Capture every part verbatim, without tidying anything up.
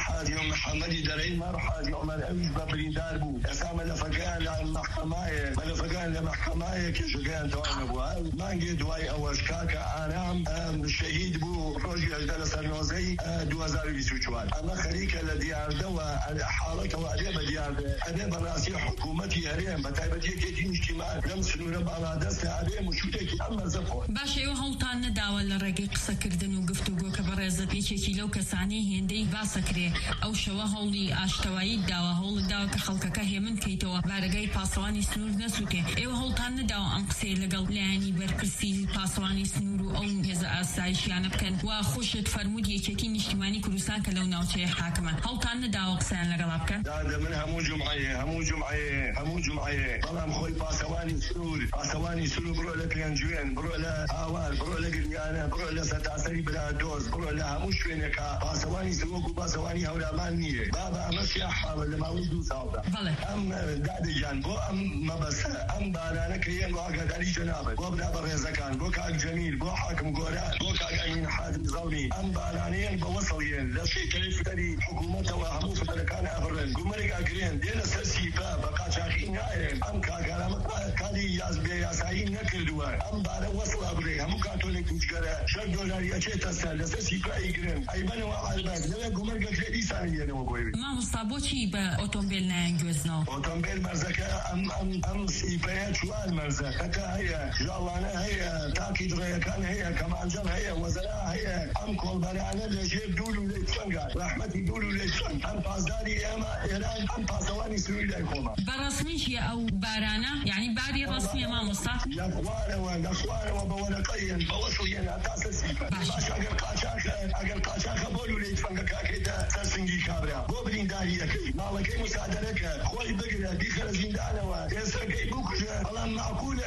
حاجی محمدی درعی مر حاجی عمر اویز ببریندار بو اسام لفقان المحكمة ملفقان المحكمة كشجان توان ابو مانجي دواي اول كاكا انام الشهيد بو روجي اجدال سرنوزي دو هزار و بیست و چهار اما خريكه لديار دوا حالك وادي بديار ادي براسي حكومتي هريم بتايبتي كيتي اجتماع لم سنور بالا دست ادي مشوتك اما زفو باشه او هولتان داوا لرقي قصه كردن وقفتو كبرزت يشي لو كساني هندي باسكري او شوا هولي اشتواي داوا هول داوا كخلقك هي من كيتو بارغاي باسواني سنور نسوتي او هولتان داوا ام قسي لقل لاني بركسي باسواني سنور او هذا اسايش يعني كان وخشت فرمودي يشكي اجتماعي كروسان كلو ناوتي حاكمه هولتان داوا قسان لقلابك هذا من همو جمعيه همو جمعيه همو جمعيه طلع خوي باسواني سنور باسواني سنور برو لك ينجوين برو لا اوال برو لك انا برو لا ستاسري بلا دوز برو لا همو شوينك باسواني سنور باسواني هولا مانيه بابا امسيا حاول ما ودو صاودا ام دادي جان بو ام ما بس ام بارانا كريان واقع علي جنابك وابن برزكان بو كاك جميل بو حاكم غوران بو كاك امين حاتم زوني ام بارانيين بوصلين لا شيء كيف تري حكومته وهمو فلكان افرن قمرك اجرين دينا سرسي بقى شاخين ام كاك علامه كادي ياز بي ياساين نكردوا ام بارا وصل ابري هم كاتوليك وجرا شو دولار ياچه تسال سرسي بقى اجرين اي بنو على بعد لا قمرك اجري ثانيه نو بوي ما مصابوشي باوتومبيل نانجوزنو اوتومبيل مرزكه ام ام ام سيبيات شوال مرزكه هي جالانا هي تاكيد غير كان هي كمان جم هي وزراء هي ام كل بنانا لجيب دولو ليتشنغا رحمتي دولو ليتشن ام بازداري اما ايران ام بازواني سوريا يكوما برسميش او بارانا يعني باري رسمي ما مصطفى يا خواره ويا خواره وبورقين بوصلين اساس سيبا باش اگر قاچاخ اگر قاچاخ بولو ليتشنغا كاكيدا سرسنجي كابرا بوبرين داريك مالك مساعدتك خوي بقرا ديخل زندانه ويسرقي بوكجا الله معقوله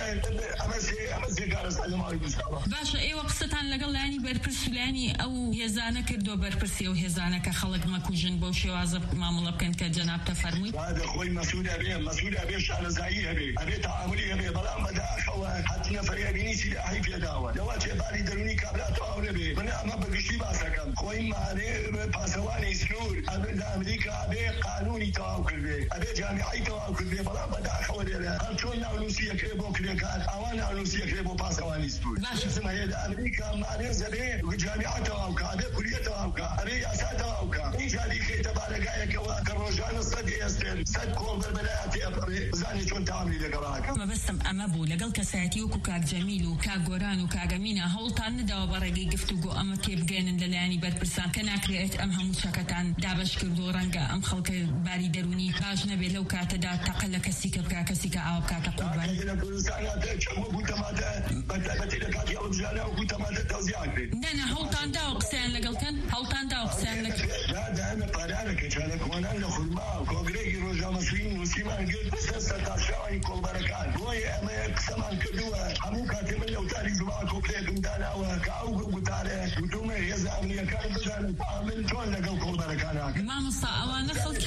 امسي امسي قال سلام عليكم باشا اي وقصتان لقل يعني بربرسلاني او هزانه كردو بربرسي او هزانه كخلق ماكوجن بوشي وازب معامله كان كجناب تفرمي هذا خوي مسؤول ابي مسؤول ابي شان زاي ابي ابي تعاملي ابي بلا ما دا اخوا حتى فريق بيني سي هي في دعوه دوات بالي دروني كابلات او ابي من ما بقشي باسكم خوي ما عليه باسواني سنور ابي امريكا ابي قانوني توكل بي ابي جامعي توكل بي بلا ما دا اخوا كنترول روسيا كيبو كان اوانا روسيا كيبو باسواني سنور اسمها هي امريكا ما عليه زبي جامعته او ابي كليته او ابي اساته او اي جالي كي تبارك كروجان الصدي استل صد كون بالبلاتي ابري زاني شلون تعملي لقراك ما بس اما بو لقل كساتي وكاك جميل وكاك غوران وكاك امينه هولتان دوا برقي قفتو اما كيف جين للاني بربرسان كان كريت امها مشكتان دابش كردو رنقا ام خلق باري دروني باش نبي لو كاتدا تقل كسيك بكا كسيك او كاتا قربان انا كل سنه تشمو كنت ما بتبتي لك يا رجاله وكنت ما توزيعك انا هولتان دا وقسان لقل كان هولتان دا وقسان لك لا ده انا طالعك كانك وانا ندخل معه كوغريجي رجا مسوين وسيمان قلت بس تتعشى كل بركات وهي اما كسمان كدوا همو كاتب لو تاريخ معكم كيف مدانا وكاو قطاره ودومه يزعمني كان بدل عامل شلون لقل كل بركات ما مصا اوانا خلك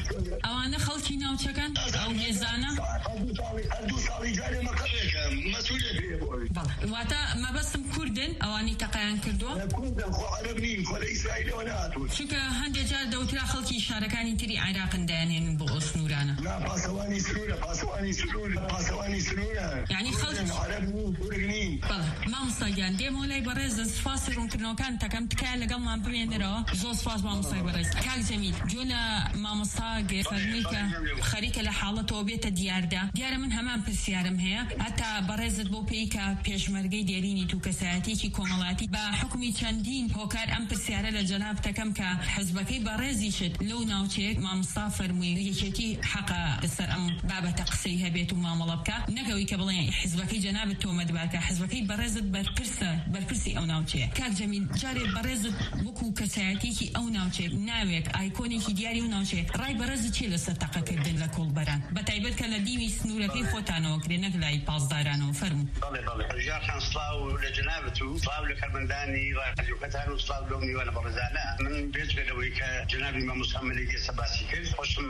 اوانا خلكي ناو تشكن او يزانا ادو صالي جاري مقرك مسؤوليه بيه بوي واتا ما بس كردن اواني تقيان كردوا كردن خو عربني خو اسرائيلي وانا شكا هندي جار دوترا خلكي شاركاني تري عراق دانين بوس نورانا لا باسواني سرورة باسواني سرورة باسواني سرورة يعني خلك عربني كردني ما مصاجان دي مولاي برز فاسرون كنو كان تكم تكال قبل ما برينرا زوز فاس ما مصاي برز كاك جميل جونا ما مصاج فرميكا خريكة لحالته وبيت ديار دا ديار من همان بسيارم هي حتى برزت بو بيكا بيشمرقي ديريني تو كساتي كي كومالاتي بحكمي چندين هوكار ام بسيارة لجناب تكم كا حزبكي برزي شد لو ناوچيك ما مصافر مي يشتي حقا السر ام بابا تقصيها بيتو ما ملبكا نكوي كبلين حزبكي جناب التومد باكا حزبكي برزت بركرسة بركرسي او ناوچيك كاك جميل جاري برزت بوكو كساتي كي او ناوچيك ناويك ايكوني كي دياري او ناوچيك راي برزت چي لستقا كردن لكل بران بتايبت كلا ديوي سنورة في فوتانو كرينك لاي بازدارانو فرمو ضلي ضلي رجال كان صلاو لجنابته صلاو لكرمنداني راجو كتانو صلاو لومي وانا برزانا من بيت بدوي كجنابي ما مسمى لي سباسي كل خوش معلومات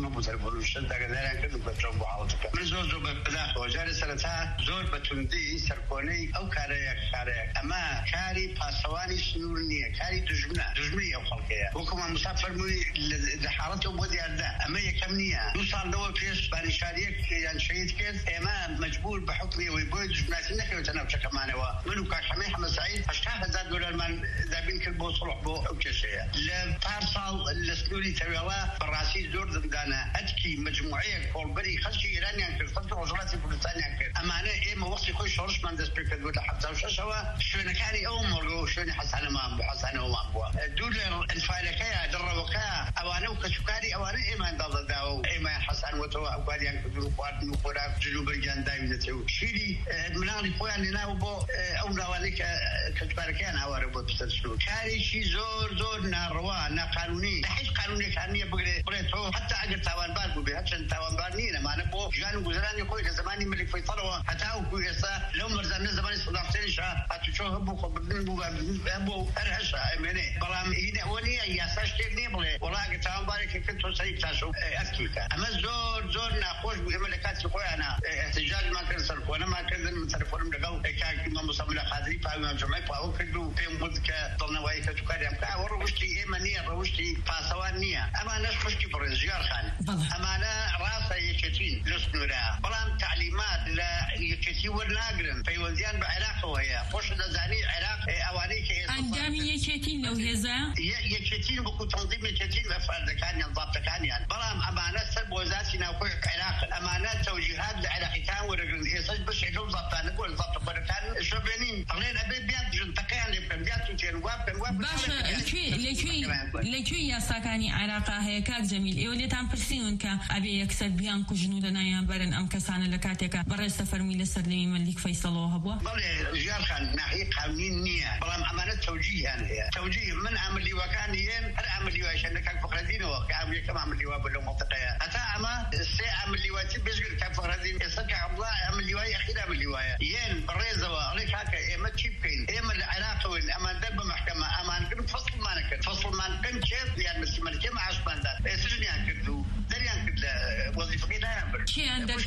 ما بو تلفون شد دغداران كدو بترم بحالتك من زور زور بداخل وجاري سنتها زور بتوندي سركوني او كاري كاري اما كاري باسواني سنورنيه كاري دجمنا دجمني او خلقيه وكما مسافر مي لحالته ودي اردا اما يكمنيه يوصل لو فيش باني شاريك يعني شهيد كيس اما مجبور بحكمي ويبوي دجمنات انك وتناوش كمان هو منو كان حمي حمد سعيد اشتاق زاد دولار من ذابين كل بو صلح بو او كشيه لبارسال السنوري تبعوا براسي زور زندانا اتكي مجموعيه كولبري خلشي ايرانيان في فتره وزارات بريطانيا كده اما انا ايه ما وقت يخش شورش من دس بريكد ولا حتى وشوا شنو كان يوم مرغو شنو حسن ما حسن وما بو دولار الفالكيه دروكا اوانو كشكاري اوانو ايمان ضد داو ايمان حسن وتو اقواليان كدرو قوات نقرا جنوب الجنداي يتو شيلي منالي بوان لنا وبو او نواليك كشكاركان اوارو بتسلسلو كاري شي زور زور ناروا نا قانوني حيث قانوني كان يبغي بريتو حتى اجر تاوان بالو بهاتشن تاوان بارنينا ما نبو جانو غزراني كوي زماني ملك فيصل حتى او كويسا لو مرزنا زمان صداقتي شا اتشوه بو خبرني بو ابو ارهشا امني بلام هنا وني يا ساشتني بله والله تاوان بارك كنت سيد تاسو اكيد اما زور زور ناقوش بملكات كوي انا احتجاج ما كان صرف وانا ما كان من تليفون دغو كان ما مصمم خاطري فاهم جمعي فاو كدو تيم بودك ضلنا واي كتكاري امكا وروشتي ايمانيه روشتي فاسوانيه اما ناس خشتي برزيار خان اما انا راسه يكتين لسنورا بلان تعليمات لا يكتي ورناغرن في وزيان بعراق وهي خوش دزاني عراق اوانيك اندامي يكتين لو هزا يكتين بكو تنظيم يكتين افراد كان ينضبط كان يعني بلان امانه سب وزاتنا كوي عراق امانه توجيهات العراق كان ورجل يسج بس يلو ضبطان نقول ضبط بركان شوبينين اغلين ابي بيات جنتقيان اللي بيات تنواب تنواب باشا لكي لكي لكي يا ساكاني عراقا هي كاك جميل ايولي تام برسيون كا ابي يكسر بيان كو جنودنا يا برن ام كسان لكاتيكا برست فرمي لسرلمي ملك فيصل وهبوا بل جار خان ناحيه قانون نيه بلام امانه توجيه يعني توجيه من عمل وكانيين انا عمل عشان كان فخردين وكان كم عمل وبلو منطقه اتا اما سي عمل واتي بيشغل كان فخردين يسكع الله عمل واي اخيرا عمل واي ين بريزه عليك هكا ما تشيبين اما العراق وين اما دب محكمه اما كم فصل ما نكن فصل ما كم كيف يعني بس ما كم عشان ده سجن يعني كدو دريان كده وظيفه كده شي عندك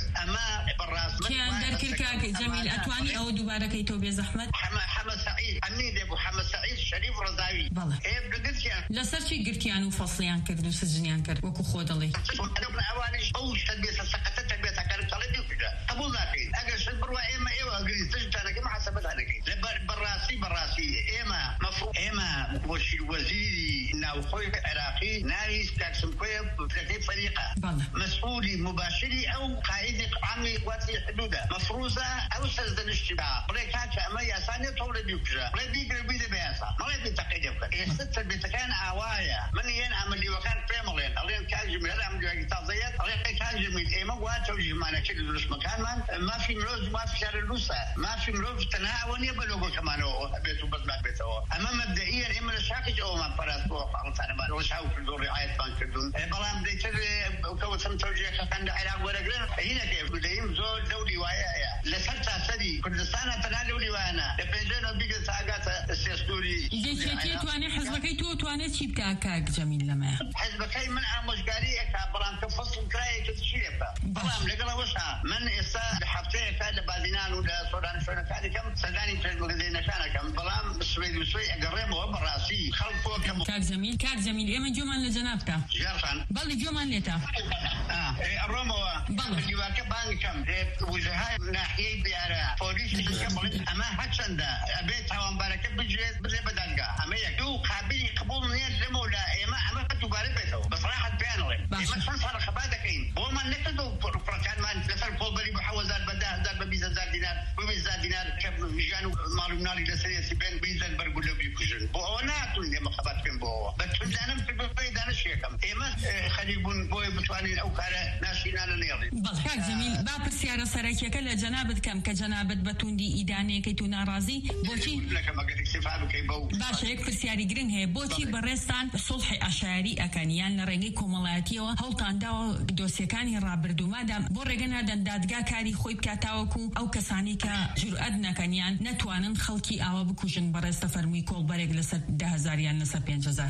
اما براس شي عندك كاك جميل اتواني او دوباره كيتو بزحمه حمد سعيد امين ابو حمد سعيد شريف رضاوي ايه بدك يعني لا سرشي قرتيان وفصليان كردو سجنيان كرد وكو خودلي انا ابن اواني او تدبير سقطت تدبير كانت طلبي وكذا ابو ذاكي اجل شبر وايما ايوه اجري سجنت انا ما حسبت عليك براسي براسي ايما مفروض ايما وشي وزيري ناو خوي عراقي نايس تاكسم كوي بتكيف فريقه مسؤولي مباشري او قائد عامي قواتي حدوده مفروضه او سزد الاشتباه بريكات اما يا ثاني طول بيكجا بدي قلبي بياسا ما بدي تقيدك الست بتكان اوايا من ين عمل وكان فيملين الين كان جميل عمل اقتصاديات الين كان جميل ايما واتوجه معنا كل دروس مكان ما في مروج ما في شهر النص ما في مروج تناول يبلغ كمان بيته بس ما بيته اما مبدئيا اما الشاكج او ما فرس وقالت انا ما وشاو في دور رعايه بنك الدون بلان بدي كو سم توجيه كان علاج ورقنا هنا كيف بديم زود دولي ويايا لسرتا سدي كردستان تنادولي وانا بيجنو بيجي ساقات السيستوري ديكي تواني حزبكي تو تواني تشيب كاك جميل لما حزبكي من مشغالي بلان كفصل كراي كتشيبا بلان لقلا وشها من اسا حفتي كان بادينان ولا سودان شلون كان كم سداني تجمع زين كان كم بلان سويد وسوي اقربه براسي خلفه كم كاك جميل كاك جميل ايما جومان لجنابك جرفان بل جومان لتا اه الرومو اللي واكب بان كم وجهاي ناحيه بيارا بوليس كم اما حسن بيت هون بركه بجيز بزي بدلقه اما يكو قابل قبول نيه لمولا ايما اما تبارك بيته بصراحه بيانوي ايما صار خبادكين وما نكدو بركان مان لفر كولبري بحوزات بدا زاد بيزا زاد دينار بيزا دينار كم جانو معلوم نالي لسريه بين بيزا برغلو بيكوجن بونا تون ما خبات بين بو بتندانم في بيد انا شيكم ايما خليبون بوي بتواني او كاره ناشينا نيري كاك جميل باب السياره سراكيه كلا جنابت كم كجنابت بتوندي ايداني كيتو ناراضي بوشي لك ما قد استفاد كيبو باش هيك برسياري جرين هي بوشي برستان صلح اشاري اكانيان لرنگي كوملاتيو هولتان داو دوسيكاني رابردو مادام بورغنا دندادگا كاري خوي بكاتاوكو او كساني كا جرأتنا كانيان نتوانن خلقي او بكوجن برست فرمي كول بريغ لسر ده هزار يان لسر پنج هزار سواس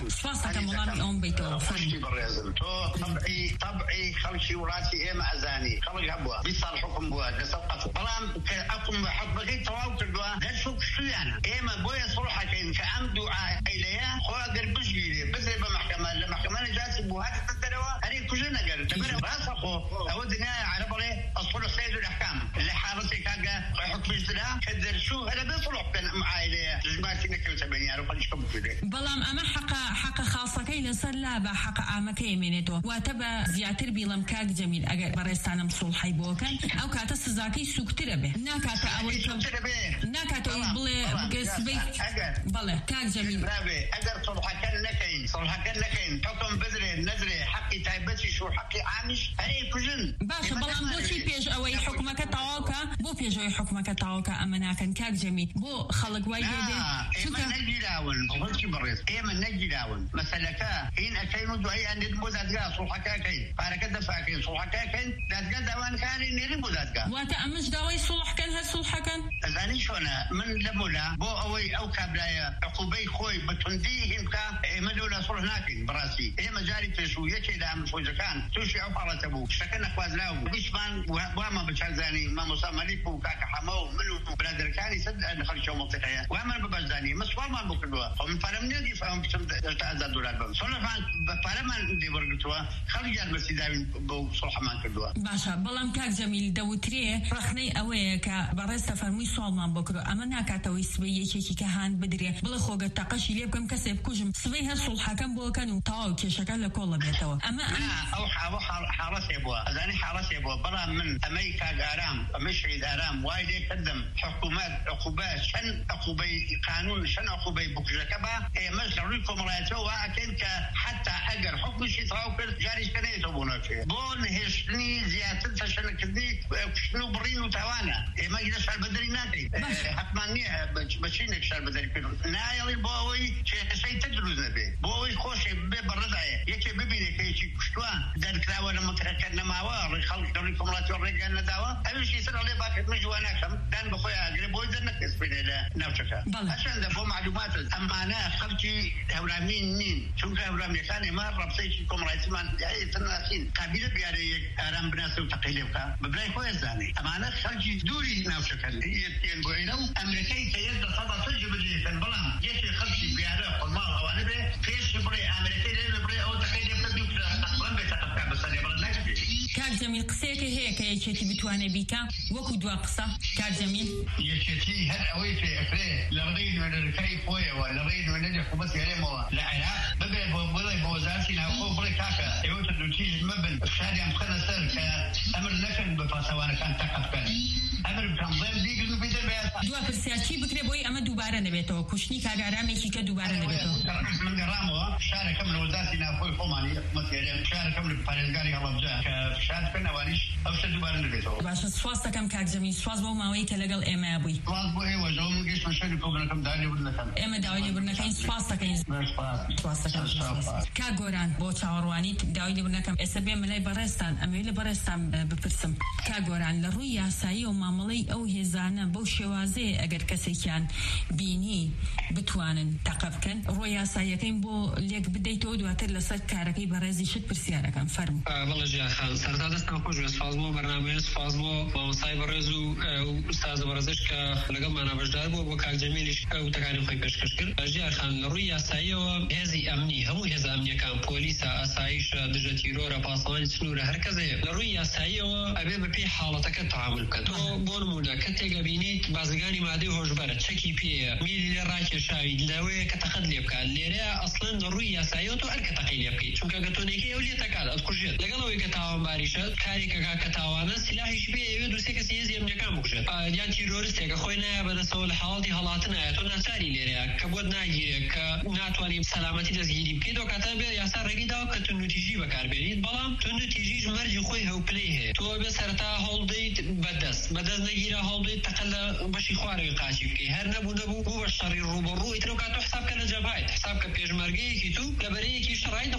ملامي أم بيتو خلشي بريزم تو طبعي طبعي خلشي وراسي إما أزاني خلق هبوا بيصار حكم بوا لسقط بلام كأقوم بحط بقي تواو كردوا ده شو شو يعني إما بويا صلحة كين كأمدو عائلية خوا قرب بجيلي بس يبقى محكمة المحكمة جالس بوهات التدروا هذه كلنا قال تبرر راسخو أو الدنيا على بلي أصل السيد الأحكام اللي حارسي كاجا حكم إجتماع كذا شو هذا بيصلح بين عائلية جماعتنا كل سبعين عارف إيش كم كذا بلام أما حق حق خاصة كي لصر لا بحق عام كي منتو وتبى زياتر بيلم كاج جميل أجر برستان مصول حيبوكن أو كاتس زاكي سكتر به ناكات أول كم ناكات بلا بقسبي بلا كاج جميل أجر صلح كان لكين صلح كان لكين حكم بدري نزري حقي تعبتي شو حقي عامش هاي كجن باش بلام بو شي بيج أوي حكمك تعوكا بو بيج أوي حكمك تعوكا أمنا كان كاج جميل بو خلق وايد شو كان نجي داون قلت بريس إيه من نجي داون مثلا كا هين أكيد مدعي عند المزادجا صلح كاكين فارك الدفاعين صلح كاكين دادجا داون كان ينير المزادجا وتأمش داوي صلح كان هالصلح كان زاني شونا من لمولا بو أوي أو كابلايا عقوبي خوي بتنديهم كا مدولا صلح ناكين براسي إيه مجاري تسوية كذا من فوز كان توشي عفارة أبو شكلنا كوازلاو بيشمان وما بتشازاني ما مصامليك وكاك حمو منو بلادر كان يصدق خلشوا منطقة وما ببزاني مسوار ما بكروا هم فرمنا دي فهم تأذى دولار بام صلح فان فرمان دي برقتوا خلي جال مسيداوين بو صلح ما كردوا باشا بلام كاك جميل دوتري رخني أوي كبرست فرمي صوال ما بكروا أما ناكاتوي سبيه شيء كهان بدري بلا خوجة تقشي ليه بكم كسب كوجم سبيه صلح كم بو كانوا تاو كشكل لكل بيتوا أما أو أو حارس يبوا أذاني حارس يبوا برا من أمريكا قارام مشعيد قارام وايد يقدم حكومات عقوبات شن عقوبي قانون شن عقوبي بكجكبا مشروعكم رأيتوا أكيد حتى أجر حكم شيء تراوكر جاري كنيت أبونا فيه بون هشني زيادة شن كذي شنو برين وتوانا ما يقدر شال بدري ناتي حتماني بشينك شال بدري كله نايل بوي شيء تدرس نبي بوي خوش ببردعه يكي ببينك يكي كشتوان در كلاوة لما تركنا معاه خلق دوريكم لا توريك أنا دعوة أبي شيء صار عليه باكت مجوانا كم دان بخويا قريب بوي ذنك اسمه لا نوشكا عشان ده بو معلومات أما أنا خلتي هورامين مين شو كهورامين كان ما رب سيكم رئيسمان يعني تناسين قبيلة بياري أرام بناس وتقيلوكا ببلاي خويا زاني أما أنا خلتي دوري نوشكا هي تين بوينو أمريكي تيجد صدا تجيب جي فنبلام يشي خلتي بياري قمال هواني به فيش بري أمريكي لين بري أو تقيلة بدوك تقبل بتقطع بس أنا برا نكبي كار جميل قصيك هيك يشتي بتوانا بيكا وكو دوا قصة كار جميل يشتي هل أوي في أفري لغيد من الكيف ويا ولا لغيد من النجح وبس يلموا لا عراق بقى بقولي بوزارتي ناقو بري كاكا يوت الدوتيج مبن الشارع مخنا سر كأمر لكن بفاسوانا كان تقف كان أمر بتنظيم دي قلوا بيدر بياسا دوا برسياتي بكري بوي أما دوبارة نبيتو كشني كاقارامي كيكا دوبارة نبيتو من قرامو شارع كمل وزارتي ناقو فوماني مثلا شارع كمل بارنقاري الله بجاه كشارع كنا وانيش أو شدوبارة نبيتو باش سواستا كم كاك جميل سواس بو ماوي كلاقل إما أبوي سواس بو إيوه جو من قيش مشاري كوبنا داولي بدنا كم إما داولي بدنا كم سواستا كم سواستا كم كاغوران بو تشاورواني داولي بدنا كم إسبي ملاي برستان أميلي برستان ببرسم كاغوران لرويا سايو ماملي أو هزانا بو شوازي أجر كسي كان بيني بتوانن تقفكن رويا سايكين بو ليك بديتو دواتر لسر كاركي برازي شد برسيارة كم فرم والله جا خال سرتا دستم خوش بس فازمو برنامج فازمو با سايبرزو استاد برزش ك لقم انا بجدار بو بكاك جميلش او تكاني خوي بشكش كر جا خال رويا سايو هزي امني هم هزا امني كان بوليس اسايش دجتيرو را باسان سنور هركزه رويا سايو ابي بي حالتك تعامل كتو بونمونا كتيجا بينيت بازغاني مادي هوجبره تشكي بي ميل راكي شاوي لوي كتخدلي بك ليرا اصلا رويا سايو تو ارك تقيلي بك چونك گتونيكي اولي تکال اتخرجت لگلوي كتاوان باريشت كاري كا كتاوانا سلاحش بي يدو سيك سيزي ام جكام بوجت يان تيرورست که خوينا بدا سول حالتي حالاتنا تو نساري ليرا كبود ناجير ك ناتواني سلامتي دزگيري بك دو كتاب ياسر رگيدا كتنو تيجي بكار بريد بلام تنو تيجي مرجي خوي هو بلاي تو بسرتا هولديت بدس بدس نجيرا هولديت تقل بشي خواري قاشي بكي هر نبو نبو بو الشرير روبرو اترو كاتو حساب كلا جبايت حساب كبيج مرجي كيتو كبري كي شرايط خناك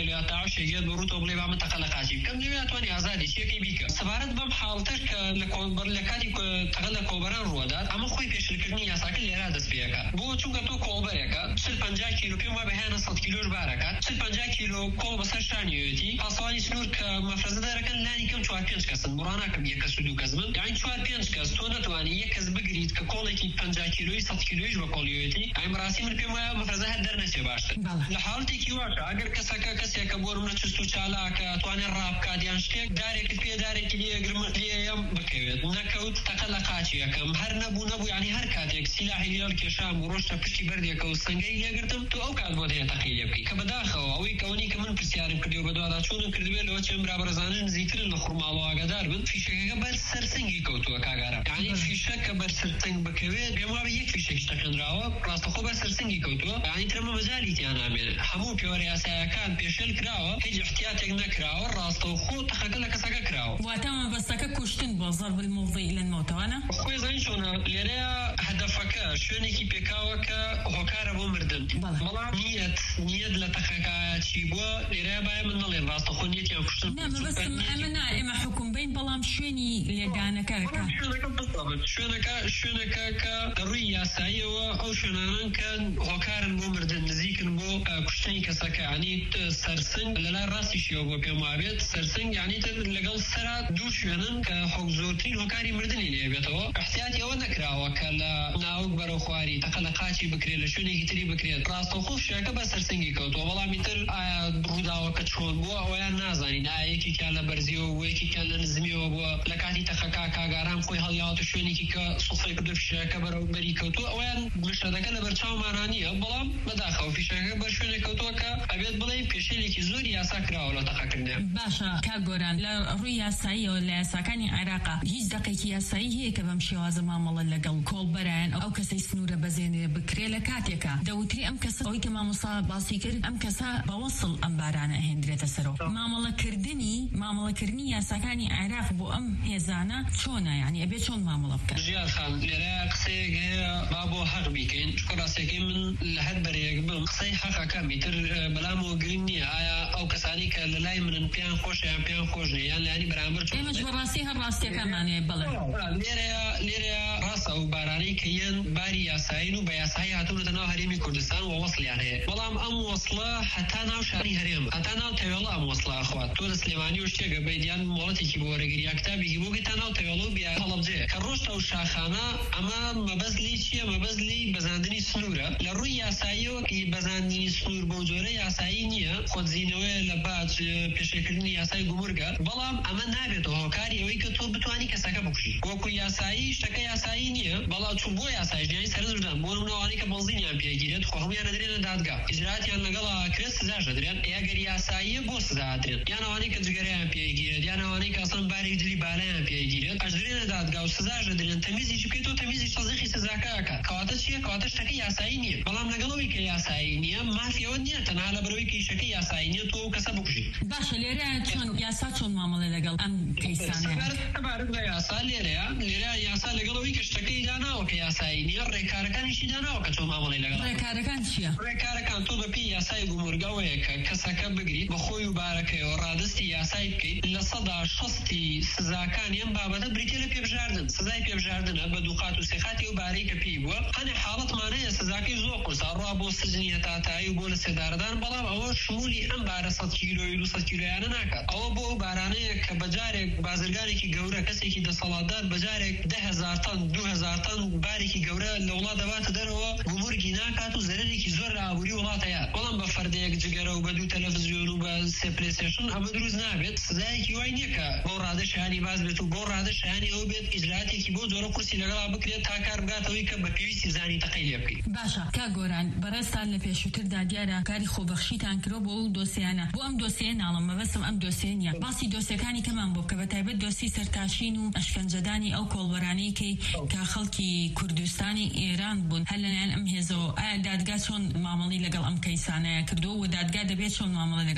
یا تعشیات بروت و بلیبا متقلقاتی کم نمیاتوانی آزادی چی کی بیک سفارت بم حالتش که لکوبر لکاتی تقلق کوبران روادات اما خوی پیشلکردنی یاساکل لیرا دست بیاکا بو چون که تو کوبرکا سل پنجاه کیلو پیم و بهانه صد کیلوش بارکات سل پنجاه کیلو کول بسرشانیوتی پاسوانی سنور که مفرزه دارکن لانی کم چوار پنج کسن برانا کم یک کس دو کسبن یعنی چوار پنج کس تو نتوانی یک کس بگیرید که کولی کی پنجاه کیلویی صد کیلویش با کولیوتی این براسی من پیم و مفرزه هد در نسی باشد لحالتی کی واقع اگر کس که کسی که بورم نچستو چالا که توانی راب کادیان شتک داری که پی داری که لیه گرم لیه یم بکوید نکوت تقلقاتی کم هر نبو نبو یعنی هر کاتیک سلاحی لیال که شام روشت پشتی بردی که سنگی لیه گرتم تو او کات بوده تقیلی بکی که بداخو اوی کونی که من پرسیارم کردیو بدو دا چون کردیو لو چم برابر زانن زیتر لخرمالو آگادار بن فیشه که بر سرسنگی کوتو کاغارا یعنی فیشه که بر سرسنگ بکوید بیما به یک فیشه کشتکن راو راست خوب بر سرسنگی کوتو یعنی ترم مجالی تیانا بین همو پیوری اسایکان پیشل کراو هیچ احتیاط نکراو راست خو تخکل کساک کراو واتم بسك كشتن بضرب المفضي الى الموت وانا خوي زينشونا ليريا هدفك شوني كي بيكاوك هوكار ابو مردن والله نيت نيت لتخكا تشيبو ليريا باي من نلين راست خو نيت يا كشتن نعم بس امنا اما حكم بين بلام شوني لدانا كركا شونك بالضبط شونك شونك كا رويا سايو او شونان كان هوكار ابو مردن نزيك بو كشتن كساك يعني سرسن لا راسي شيو بو بيمابيت سرسن يعني لقل سرا دوش ينن كحق زورتين هوكاري مردني ليه بيتو احتياطي او نكراو كلا ناوك برو خواري تقلقاتي بكري لشوني كتري بكري راستو خوف شاكا بسرسنگي كوتو والله متر رودا وكتشون بو او يا نازاني نا يكي كان برزيو ويكي كان نزميو بو لكاتي تخكا كاغارام خوي هلياوت شوني كي صفي كدف شاكا برو بري كوتو او يا مشهدك لبرچاو ماناني بلام مداخو في شاكا برشوني كوتو كا ابيت بلاي بيشيلي كي زوري يا ساكراو لو تخكرنا باشا كاغوران لا رويا ساي ولا ساكني عراقه هیچ دقیقی یاسایی هەیە کە بەم شێوازە مامەڵە لەگەڵ کۆڵبەرایان ئەو کەسەی سنوورە بەزێنێ بکرێ لە کاتێکە دەوتری ئەم کەسە ئەوەی کە مامۆستا باسی کرد ئەم کەسە بەوەسڵ ئەم بارانە ئەهێنرێتە سەرەوە مامەڵەکردنی مامەڵەکردنی یاساکانی عێراق بۆ ئەم هێزانە چۆنە یعنی ئەبێ چۆن مامەڵە بکات ژیان خان لێرە قسەیەک هەیە با بۆ حەق بیکەین چونکە ڕاستیەکەی من لە هەر بەرەیەک بم قسەی حەقەکە میتر بەلامەوە گرنگ نییە ئایا ئەو کەسانی کە لە لای منن پێیان خۆش یان پێیان خۆش نیە یان لایانی بەرامبەر ئێمەش بەڕاستی هەر ڕاستیەکەمانەیە بڵێ لێرەیە لێرەیە ڕاستە و بارانەی کە یەن باری یاساین و بە یاسایی هاتوونەتە ناو هەرێمی کوردستان و وەسڵیان هەیە بەڵام ئەم وەسڵە هەتا ناو شاری هەرێم هەتا ناو تەوێڵە ئەم وەسڵە ئەخوات تۆ لە سلێمانی و شتێکە بەیدیان مۆڵەتێکی بۆ وەرەگریا کتابێکی بۆ گەی تا ناو تەوێڵە و بیا هەڵەبجێ کە ڕۆشتە و شاخانە ئەمە مەبەزلی چییە مەبەزلی بەزاندنی سنوورە لە ڕووی یاساییەوە کە بەزاندنی سنوور بەو جۆرە یاسایی نییە خۆتزیینەوەی لە باج پێشێکردنی یاسای گومورگە بەڵام ئەمە نابێتەوە هۆکاری ئەوەی کە تۆ بتوانی کەسەکە بکوژی وەکو یاسایی شتەکە یاسایی نییە بەڵام چون بۆ یاسایی ژیانی سەرنجدان بۆ نمونەوەی کە بەنزینیان پێگیرێت خۆ هەمویان ئەدرێنە دادگا ئیجراتیان لەگەڵا کرێت سزاش ئەدرێن ئەگەر یاساییە بۆ سزا ئەدرێن یان ئەوانەی کە جگەرەیان پێگیرێت یان ئەوانەی کە ئەسڵەن بارێک دلی بالایان پێگیرێت ئەدرێنە دادگا و سزاش ئەدرێن تەمیزیش بکەیتەوە تەمیزیش تەزیقی سزاکە ئەکات کەواتە چییە کەواتە شتەکە یاسایی نییە بەڵام لەگەڵەوەی کە یاسایی نییە مافیەوە نییە تەنها لە بەرەوەی کە ئیشەکە یاسایی نییە تۆ کەسە بکوژی باشە لێرە چۆن یاسا چۆن مامەڵە لەگەڵ ئەم کەیسانە سەبارەت بە یاسا لێرەیە لێرە یاسا لەگەڵەوەی کە شتەکەی داناوە کە یاسایی نییە ڕێکارەکانیشی داناوە کە چۆن مامەڵەی لەگەڵ ڕێکارەکان چییە ڕێکارەکان تۆ بەپی یاسای گومورگەوەیە کە کەسەکە بگریت بە خۆی و بارەکەیەوە ڕادستی یاسای بکەیت لە سەدا شەستی سزاکان ئەم بابەتە بریتێ لە پێبژاردن سزای پێبژاردنە بە دووقات و سێقاتی و بارەی کە پێی بووە هەنێ حاڵەتمانەیە سزاکەی زۆر قورسا ڕوا بۆ سجنی هەتاتایی و بۆ لە سێداردان بەڵام ئەوە شمولی ئەم بارە سەد کیلۆی و سەد کیلۆیانە ناکات ئەوە بۆ بارانەیە کە بەجارێک بازرگانێکی گەورە کەسێکی دەسەڵاتدار بەجارێک ده هەزار تەن دو هەزار تەن بارێکی گەورە لە وڵات دەباتە دەرەوە گومورگی ناکات و زەرێکی زۆر لە ئابووری وڵاتەیە بەڵام بە فەردەیەک جگەرە و بە دوو تەلەڤیزیۆن و بە سێ پلەیستێشن ئەمە دروست نابێت سزایەکی وای نییە کە بۆ ڕادەشانی باز بێت و بۆ ڕادەشانی ئەو بێت ئیجراتێکی بۆ جۆرە قورسی لەگەڵا بکرێت تا کار بگاتەوەی کە بە پێویستی زانی تەقەی لێ بکەیت باشە کا گۆران بەڕێستان لە پێشووتردا دیارە کاری خۆبەخشیتان کرۆ بۆ ئەو دۆسیانە بۆ ئەم دۆسیە ناڵم مەبەستم ئەم دۆسیە نییە باسی دۆسیەکانی کەمان بۆ بکە بە تایبەت دۆسی سەرتاشین و ئەشکەنجەدانی ئەو کۆڵبەرانەی کەی کە خەڵکی کوردستانی ئێران بوون هەر لەلایەن ئەم هێزەوە ئایا دادگا چۆن مامەڵی لەگەڵ ئەم کەیسانەیە کردو و دادگا دەبێت چۆن مامەڵە لەگەڵ ئەم کەیسانە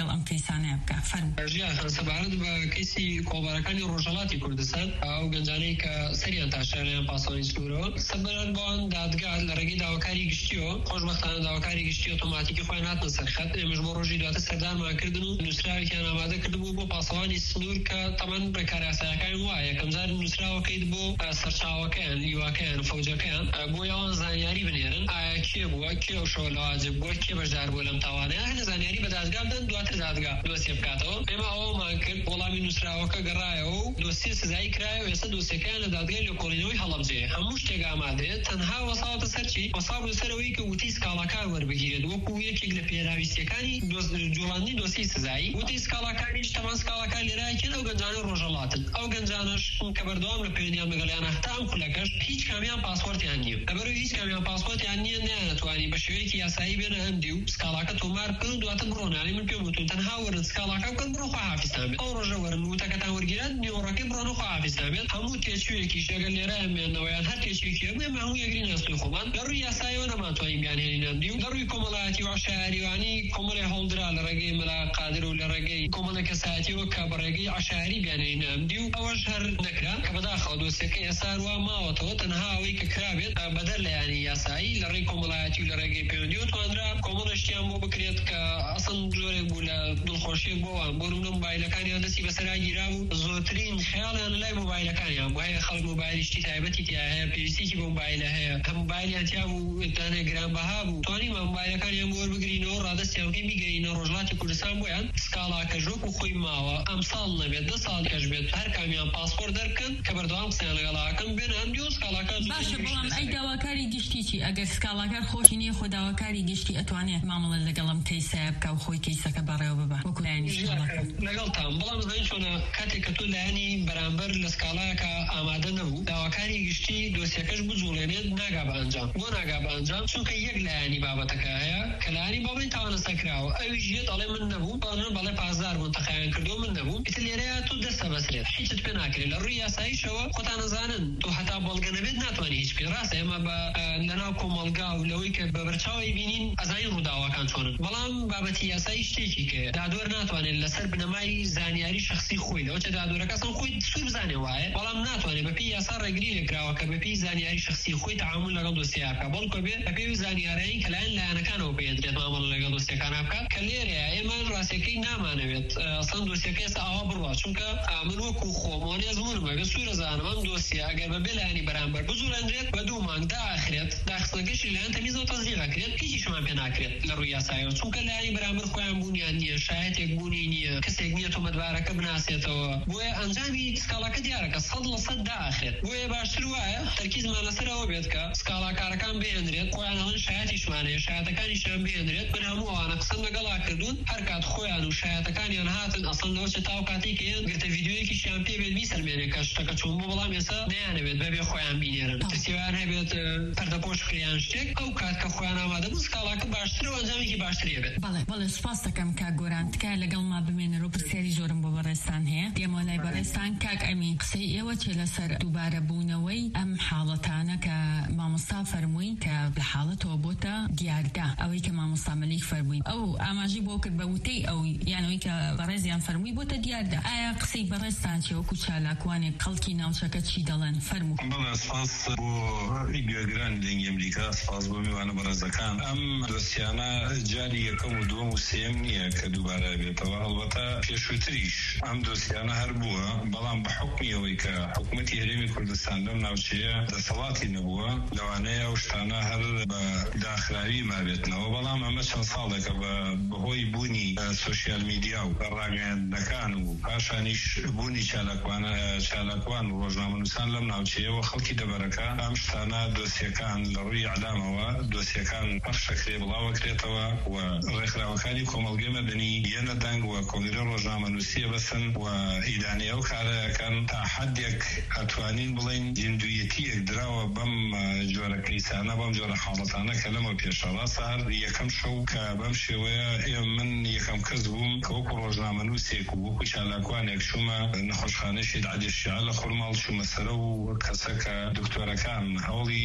بەڕێزانە بکە فەرموو. ژیان سەبارەت بە کەیسی کۆڵبارەکانی ڕۆژهەڵاتی کوردستان ئەو گەنجانەی کە سەریان تاشاریان پاسەوانی سنوورەوە سەبارەت بەوان دادگا لە ڕێگەی داواکاری گشتیەوە خۆشبەختانە داواکاری گشتی ئۆتۆماتیکی خۆیان هاتنە سەرخەت ئێمەش بۆ ڕۆژی دواتر سەردانمان کردن و نووسراوێکیان ئامادە کردبوو بۆ پاسەوانی سنوور کە تەمەن بەکار یاساییەکان وایە یەکەم جار نووسراوەکەیت بۆ سەرچاوەکەیان لیواکەیان فەوجەکەیان بۆ یاوان زانیاری بنێرن ئایا کێ بووە کێ ئەو شەوە لەواجب بووە کێ بەشدار بووە لەم تاوانەیە هەر زانیاری بە دادگا بدەن دواتر دادگا دۆسیە بکاتەوە. ئێمە ئەوەمان کرد وەڵامی نووسراوەکە گەڕایەوە و دۆسیە سزایی کرایەوە ئێستا دۆسیەکان لە دادگای لێکۆڵینەوەی هەڵەبجەیە هەموو شتێک ئامادەیە تەنها وەساوەتە سەرچی وەساو سەرەوەی کە وتی سکاڵاکار وەربگیرێت وەکو یەکێک لە پێداویستیەکانی جوڵاندنی دۆسی سزایی وتی سکاڵاکانیش تەمان سکاڵاکان لێرایەکێن ئەو گەنجانە ڕۆژهەڵاتن ئەو گەنجانەش کە بەردەوام لە پەیوەندیان لەگەڵیانە هەتا ئەم خولەکەش هیچ کامیان پاسپۆرتیان نییە لەبەرەوەی هیچ کامیان پاسپۆرتیان نییە نایەتوانی بە شێوەیەکی یاسایی بێنە هەندی و سکاڵاکە تۆمار بکەن و دواتر بڕۆنانی من پێم وتون تەنها وەرن سکاڵاکە بکەن بڕۆ خواحافیزتان بێت ئەو ڕۆژە وەرن وتەکەتان وەرگیران نیوەڕەکەی بڕۆن و خواحافیزتان بێت هەموو تێچوویەکیش ئەگەر لێرایان بێنەوەیان هەر تێچوویەکی هەبێ هەموو یەکگرین هەستوی خۆمان لە ڕووی یاساییەوە نەماتوانین بیانهێنین ئەمدی و لە ڕووی کۆمەڵایەتی و عەشایریوانی کۆمەڵی هەڵدرا لە ڕێگەی مەلا قادر و لە ڕێگەی کۆمەڵە کەسایەتیەوە کە بە ڕێگەی عەشایری بیانهێنین ئەمدی و ئەوەش هەر نەکرا کە بەداخەوە دۆسیەکە ئێستا وا ماوەتەوە تەنها ئەوەی کە کرابێت بەدەر لایانی یاسایی لە ڕێی کۆمەڵایەتی و لە ڕێگەی پەیوەندیەوە توانرا کۆمەڵەشتیان بۆ بکرێت کە ئەسڵ جۆرێک بوو لە دڵخۆشیێک بۆوان بۆ نمونە مۆبایلەکانیان دەستی بەسەرا گیرا بوو زۆرترین خەیاڵیان لە لای مۆبایلەکانیان بۆ هەیە خەڵک مۆبایلی شتی تایبەتی تیا هەیە پێویستیی بۆ مۆبایلە هەیە هەم مۆبایلیان تیا بوو دانێ گرانبەها بوو توانیمە مۆبایلەکانیان بۆ وەربگرینەوە ڕادەستیان بکەین بیگەینە ڕۆژهەڵاتی کوردستان بۆیان سکاڵاکەش وەکو خۆی ماوە ئەم ساڵ نەبێت دە ساڵ کەش بێت هەر کامیان پاسپۆرت دەرکەن کە بەردەوام قسەیان لەگەڵاکەن بێن هەندی و سکاڵاکە باشە بەڵام ئەی داواکاری گشتی چی ئەگەر سکاڵاکار خۆشی نییە خۆ داواکاری گشتی ئەتوانێت مامەڵە لەگەڵم کەیسە بکە و خۆی کەیسەکە بەڕێوە ببە وەکو لایەنی لەگەڵتان بەڵام زین چۆنە کاتێک کە تۆ لایەنی بەرامبەر لە سکاڵایەکە ئامادە نەبوو داواکاری گشتی دۆسیەکەش بجوڵێنێت ناگا بە ئەنجام بۆ ناگا بە ئەنجام چونکە یەک لایەنی بابەتەکە هەیە کە لایەنی بابەی تاوانەسە کراوە ئەویش یەت ئەڵێ من نەبوو بەڵێ بەڵێ پازدار بوون تەقایان کردو من نەبوو ئیتر لێرەیە تۆ دەستە بەسرێت هیچت پێ ناکرێت لە ڕووی یاساییشەوە خۆتان نەزانن تۆ هەتا بەڵگە نەبێت ناتوانانی هیچ پێ ڕاستە ئێمە بە لەناو کۆمەڵگا و لەوەی کە بە بەرچاوی بینین ئەزانین ڕووداوەکان چۆنن بەڵام بابەتی یاسایی شتێکی کە دادوەر ناتوانێت لەسەر بنەمای زانیاری شخصی خۆی لەوە چە دادوەرەکە ئەسڵ خۆی سوور بزانێ وایە بەڵام ناتوانێت بەپێی یاسا ڕێگری لێکراوە کە بەپێی زانیاری شخصی خۆی تەعامل لەگەڵ دۆسیەکە بەڵکو بێت بەپێی زانیاریی کە لایەن لایەنەکانەوە پێدرێت مامەڵە لەگەڵ دۆسیەکان بکات کە لێرەیە ئێمە ڕاستیەکەی نامانەوێت ئەسڵ دۆسیەکە ئێستا ئاوا بڕوا چونکە من وەکو خۆمۆنێ زمونم بەبێ سوورە زانم ئەم دۆسیە ئەگەر بەبێ لایەنی بەرامبەر بجوڵێنرێت بە دوو مانگ داخرێت داخستنەکەشی لایەن تەمیزەوە تەزدیقەکرێت هیچیشمان پێ ناکرێت لە ڕووی یاساییەوە چونکە لایەنی بەرامبەر خۆیان بوونیان نییە شایەتێک بوونی نییە کەسێک نییە تۆمەتبارەکە بناسێتەوە بۆیە ئەنجامی سکاڵاکە دیارەکە سەد لە سەد داخرێت بۆیە باشتر وایە تەرکیزمان لەسەرەوە بێت کە سکاڵاکارەکان بێنرێت خۆیان هەڵن شایەتیشمانەیە شایەتەکانیشیان بێنرێت من هەموو ئەوانە قسەم لەگەڵا کردوون هەر کات خۆیان و شایەتەکانیان هاتن ئەسڵ لەوە چە تاو کاتێک کە یەن گرتە ڤیدیۆیەکیشیان پێ بێت بیسەلمێنێت کە شتەکە چوون بۆ بەڵام ئێستا نەیانەوێت بەبێ خۆیان بینێرن ترسیوان هەبێت پەردەپۆش کریان شتێک ئەو کات کە خۆیان ئامادە بوو سکاڵاکە باشترە و ئەنجامێکی باشترێ بێت. بەڵێ بەڵێ سوپاس دەکەم کاک گۆران تکایە لەگەڵ ما بمێنەرەوە پرسیاری زۆرم بۆ بەڕێستان هەیە دێمە لای بەڕێستان کاک ئەمین قسەی ئێوە چێ لەسەر دووبارە بوونەوەی ئەم حاڵەتانە کە مامۆستا فەرمووی کە لە حاڵەتەوە بۆتە دیاردا ئەوەی کە مامۆستا مەلیک فەرمووی ئەو ئاماژی بۆ کرد بە وتەی ئەو یانەوەی کە بەڕێزیان فەرمووی بۆتە دیاردا ئایا قسەی بەڕێستان چێ وەکو چالاکوانێک خەڵکی ناوچەکە چی دەڵێن فەرموو. بەڵێ سپاس بۆ گوێگران لەنگی ئەمریکا سپاس بۆ میوانە بەڕێزەکان ئەم دۆسیانە جاری یەکەم و دووەم و سێم نییە کە دووبارە بێتەوە ئەڵبەتە پێشووتریش ئەم دۆسیانە هەر بووە بەڵام بە حکمی ئەوەی کە حکوومەتی هەرێمی کوردستان لەم ناوچەیە دەسەڵاتی نەبووە لەوانەیە ئەو شتانە هەر بە داخراوی مابێتنەوە بەڵام ئەمە چەند ساڵێکە بە بەهۆی بوونی سوشیال میدیا و ڕاگەیاندنەکان و پاشانیش بوونی چالاکوانە چالاکوان و ڕۆژنامەنووسان لەم ناوچەیەوە خەڵکی دەبەرەکە ئەم شتانە دۆسیەکان لە ڕووی ئەعلامەوە دۆسیەکان پەخشەکرێ بڵاوەکرێتەوە و ڕێکخراوەکانی کۆمەڵگەی مەدەنی یەنە دەنگ و کۆنگرە ڕۆژنامەنووسیە بەسن و ئیدانەی ئەو کارەکەن تا حەدێک ئەتوانین بڵین زیندویەتیەک دراوە بەم جۆرە کەیسانە بەم جۆرە حاڵەتانە کە لەمە پێشە ڕاستە هەر یەکەم شەو کە بەم شێوەیە ئێمە من یەکەم کەس بووم کە وەکو ڕۆژنامەنووسێک و وەکو چالاکوانێک شومە نەخۆشخانەی عەلی شیعە لە خورماڵ چوومە سەرە و کەسە کە دکتۆرەکان هەوڵی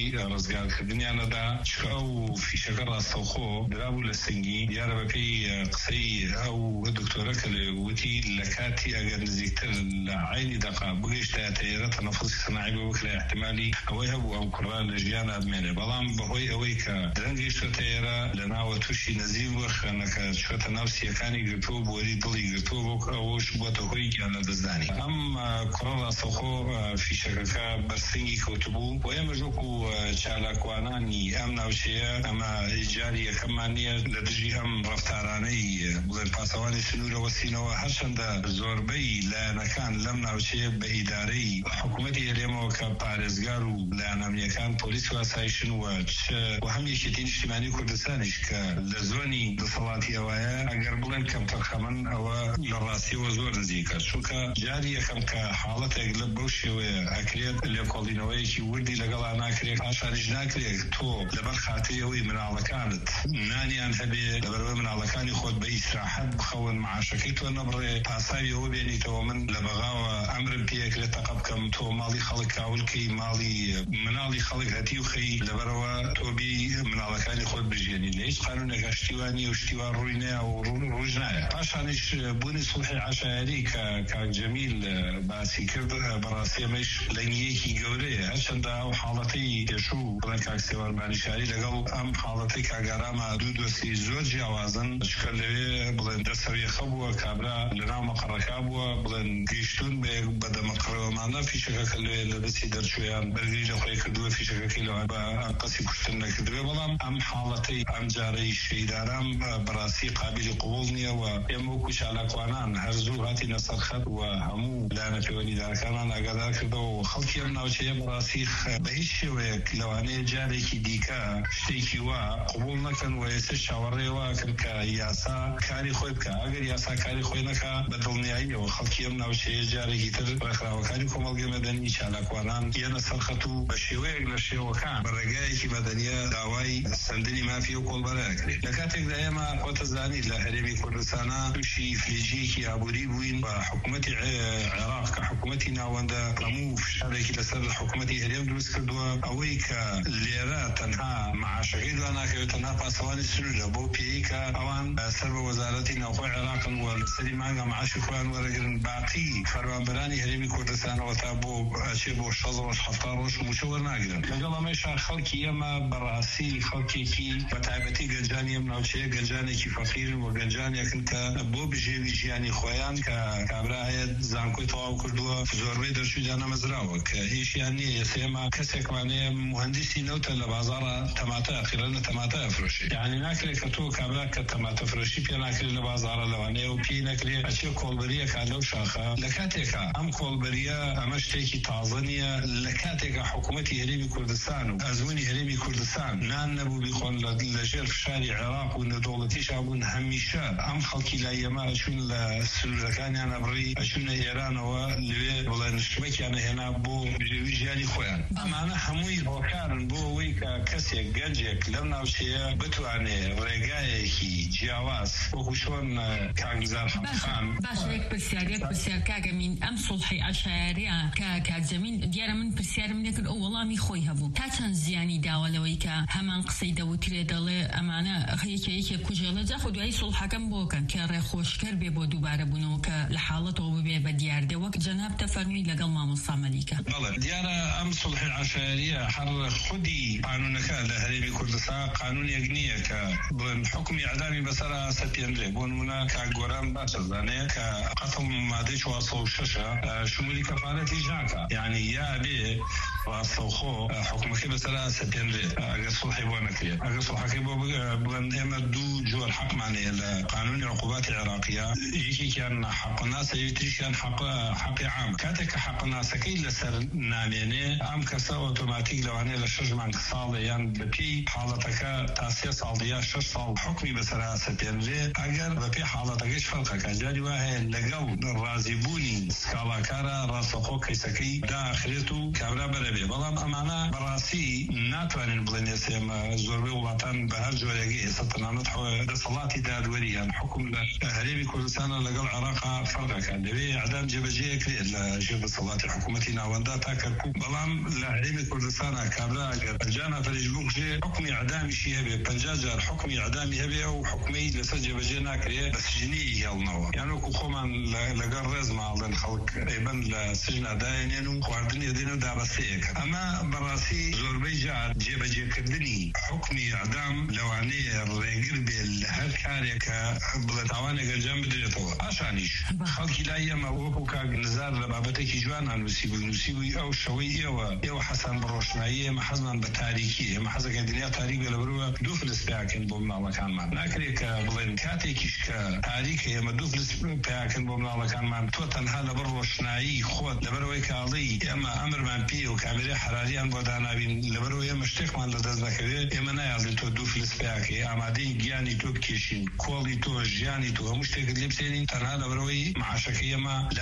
ڕزگارکردنیانەدا چکە ئەو فیشەکە ڕاستەوخۆ درابوو لە سنگی دیارە بەپێی قسەی او دكتوره كلوتي لكاتي اگر نزيكتر العين دقه بغيشتا تيره تنفس صناعي بوكله احتمالي او هو او كران لجيان ادمنه بلام بهوي اويك درنجيشتا تيره لنا وتشي نزيم وخنك شوت نفسي كان يجتو بوري دلي يجتو او شبوته هوي كان دزاني ام كورونا سوخو في شركه برسنجي كتبو ويمجوكو چالاكواناني ام ناوشيه اما جاريه كمانيه لدجي ام رفتاراني بڵێن پاسەوانی سنوورەوە سینەوە هەرچەندە زۆربەی لایەنەکان لەم ناوچەیە بە ئیدارەی حکوومەتی هەرێمەوە کە پارێزگار و لایەن ئەمنیەکان پۆلیس و ئاسایشن و هەم یەکێتی نیشتیمانی کوردستانیش کە لە زۆنی دەسەڵاتی ئەوەیە ئەگەر بڵێن کەم تەرخەمن ئەوە لە ڕاستیەوە زۆر نزیکە چونکە جاری یەکەم کە حاڵەتێک لە بەو شێوەیە ئەکرێت لێکۆڵینەوەیەکی وردی لەگەڵا ناکرێت ئاشاریش ناکرێت تۆ لەبەر خاتریەوەی مناڵەکانت نانیان هەبێ لەبەرەوەی مناڵەکانی خۆت بە ئیسراحەت بخەون معاشەکەی تۆ نەبڕێ پاساوی ئەوە بێنیتەوە من لە بەغاوە ئەمرم پێکرێت تەقە بکەم تۆ ماڵی خەڵک کاولکەی ماڵی مناڵی خەڵک هەتی و خەی لەبەرەوە تۆ بی مناڵەکانی خۆت بژێنی لە هیچ قانونێکە شتیوانی و شتیوان ڕووی نەیە و ڕووژ نایە پاشانیش بوونی سڵحی عەشایری کە کاک جەمیل باسی کرد بەڕاستی ئەمەش لەنگیەکی گەورەیە هەرچەندە ئەو حاڵەتەی پێشوو بڵێن کاک سێوەرمانی شاری لەگەڵ ئەم حاڵەتەی کاگاراما دوو دۆستی زۆر جیاوازن چکە لەوێ بڵێن دەسەویێخە بووە کابرا لەناو مەقەڕەکە بووە بڵێن گەیشتون بە دەمەقڕەوەمانە فیشەکەکە لەوێ لە دەستی دەرچوویان بەرگری لە خۆی کردووە فیشەکەکەی لەوە بە قەسی کوشتن نەکردوێ بەڵام ئەم حاڵەتەی ئەم جارەی شەیداران بەڕاستی قابلی قبوڵ نییە و ئێمە وەکو چالاکوانان هەرزوو هاتینە سەرخەت و هەموو لایەنە پەیوەندیدارەکانمان ئاگادار کردەوە و خەڵکی ئەم ناوچەیە بەڕاستی بە هیچ شێوەیەک لەوانەیە جارێکی دیکە شتێکی وا قبوڵ نەکەن و ئێستا چاوەڕێوەکەن کە یاسا کاری خۆی بکە ئەگەر یاسا کاری خۆی نەکا بە دڵنیاییەوە خەڵکی ئەم ناوچەیە جارێکی تر ڕێکخراوەکانی کۆمەڵگەی مەدەنی چالاکوانان یەنە سەرخەت و بە شێوەیەک لە شێوەکان بە ڕێگایەکی مەدەنیە داوای سندنی مافی و کۆڵبەرە کرێت لە کاتێکدا ئێمە خۆتە زانیت لە هەرێمی کوردستانە تووشی فلیجەیەکی ئابووری بووین بە حکوومەتی عێراق کە حکوومەتی ناوەندە هەموو فشارێکی لەسەر حکوومەتی هەرێم دروست کردووە ئەوەی کە لێرە تەنها معاشەکەی دوان ناکەوێت تەنها پاسەوانی سنوورە بۆ پێی کە ئەوان سەر بە وەزارەتی ناوخۆی عێراقن و لەسەری مانگە معاشی خۆیان وەرەگرن باقی فەرمانبەرانی هەرێمی کوردستانەوە تا بۆ ئەچێ بۆ شەش ڕۆژ هەفتا ڕۆژ موچە وەرناگرن لەگەڵ ئەمەیشا خەڵکی ئێمە بەڕاستی خەڵکێکی بەتایبەتی گەنجانی ئەم ناوچەیە گەنجانێکی فەقیرن و گەنجانێکن کە بۆ بژێوی ژیانی خۆیان کە کابرا هەیە زانکۆی تەواو کردووە زۆربەی دەرچوویان نەمەزراوە کە هیچیان نییە ئێستا ئێمە کەسێکمانەیە مهندسی نەوتە لە بازاڕە تەماتە ئەخیرا لە تەماتە ئەفرۆشێ یعنی ناکرێت کە تۆ کابرا کە تەماتە فرۆشی پێ ناکرێت لە بازاڕە لەوانەیە و پێی نەکرێت ئەچێ کۆڵبەریەکە لەو شاخە لە کاتێکە ئەم کۆڵبەریە ئەمە شتێکی تازە نییە لە کاتێکە حکوومەتی هەرێمی کوردستان و ئەزموونی هەرێمی کوردستان نان نەبوو بیخۆن لەژێر فشاری عێراق و نەدەوڵەتیش بوون هەمیشە ئەم خەڵکی لای ئێمە ئەچوون لە سنوورەکانیان ئەبڕی ئەچوونە ئێرانەوە لەوێ بڵێن شتێکیانە هێنا بۆ بژێوی ژیانی خۆیان ئەمانە هەمووی هۆکارن بۆ ئەوەی کە کەسێک گەنجێک لەم ناوچەیە بتوانێت ڕێگایەکی جیاواز وەکو چۆن کاگزار خان باشە یەک پرسیارێک پرسیار کاگەمین ئەم سڵحی عەشایریە کە کاکجەمیل دیارە من پرسیارم لێ کرد ئەو وەڵامی خۆی هەبوو تا چەند زیانی داوە لەوەی کە هەمان قسەی دەوترێ دەڵێ ئەمانە یەکێ یەکێ کوژێڵە جاخۆ دوایی سڵحەکەم بۆکەن کە ڕێخۆشکەر بێ بۆ دووبارە بوونەوە کە لە حاڵەتەوە ببێ بە دیاردە وەک جەناب تەفەرمی لەگەڵ مامۆستا مەلیکە بەڵێ دیارە ئەم سڵحی عەشایریە هەر خودی قانونەکە لە هەرێمی کوردستان قانونێک نییە کە بڵێن حکمی ئەعدامی بەسەرا سەپێنرێ بۆ نمونە کاک گۆران باشەزانەیە کە قەتڵ مادەی چوارسە و شەشە شمولی کەفارەتی ژاکە یعنی یا بێ ڕاستەوخۆ حکومەکەی بەسەرا سەپێنرێ ئەگەر سڵحی بۆ نەکرێت ئەگەر سڵحەکەی بۆ بڵێن ئێمە دوو جۆر حەقمانەیە لە قانونی عقوباتی عێراقیە یەکێکیان حەقناسە یەکتریشیان حەقی عام کاتێک کە حەقناسەکەی لەسەر نامێنێ ئەم کەسە ئۆتۆماتیک لەوانەیە لە شەش مانگ ساڵە یان بەپێی حاڵەتەکە تا سێ ساڵ یا شەش ساڵ حکمی بەسەرا سەپێنرێ ئەگەر بەپێی حاڵەتەکەیش فەرقەکە جاری وا هەیە لەگەڵ ڕازیبوونی سکاڵاکارە ڕاستەوخۆ کەیسەکەی داخرێت و کابرا بەرەبێت هەبێ بەڵام ئەمانە بەڕاستی ناتوانین بڵێن ئێمە زۆربەی وڵاتان بە هەر جۆرێکی ئێستا تەنانەت دەسەڵاتی دادوەری یان حکوم لە هەرێمی کوردستانە لەگەڵ عێراقا فەرقەکە دەبێ ئەعدام جێبەجێکرێت لە ژێر دەسەڵاتی حکوومەتی ناوەندا تا کەرکووک بەڵام لە هەرێمی کوردستانە کابرا ئەگەر پەنجا نەفەریش بکوژێ حکمی ئەعدامیشی هەبێ پەنجا جار حکمی ئەعدامی هەبێ و حکومەی لەسەر جێبەجێ ناکرێت بە سژنی هێڵنەوە یان وەکو خۆمان لەگەڵ ڕێز ماڵێن خەڵک ئێبەن لە سژنا دایێنێن و خواردنی دێن و دابەستەیەکە ئەمە بەڕاستی زۆربەی جار جێبەجێکردنی حکمی ئەعدام لەوانەیە ڕێگر بێت لە هەر کارێکە بڵێ تاوانێک ئەنجام بدرێتەوە ئاشانیش خەڵکی لای ئێمە وەکو کاک نزار لە بابەتێکی جوانان نووسی بوو نووسی بووی ئەو شەوەی ئێوە ئێوە حەسان بە ڕۆشنایی ئێمە حەزمان بە تاریکی ئێمە حەزەکەی دنیا تاریک بێ لەبەرەوە دوو فلس پیاکەن بۆ مناڵەکانمان ناکرێت کە بڵێن کاتێکیش کە تاریکە ئێمە دوو فلس پیاکەن بۆ مناڵەکانمان تۆ تەنها لەبەر ڕۆشنایی خۆت لەبەرەوەی کاڵی ئێمە ئەمرمان پێ و کامێرە حراریان بۆ داناوین لەبەرەوە ئێمە شتێکمان لەدەست نەکەوێت ئێمە نایاڵین تۆ دوو فلس پیاکەی ئامادەی گیانی تۆ بکێشین کۆڵی تۆ ژیانی تۆ هەموو شتێکت لێ بسێنین تەنها لەبەرەوەی معاشەکەی ئێمە لە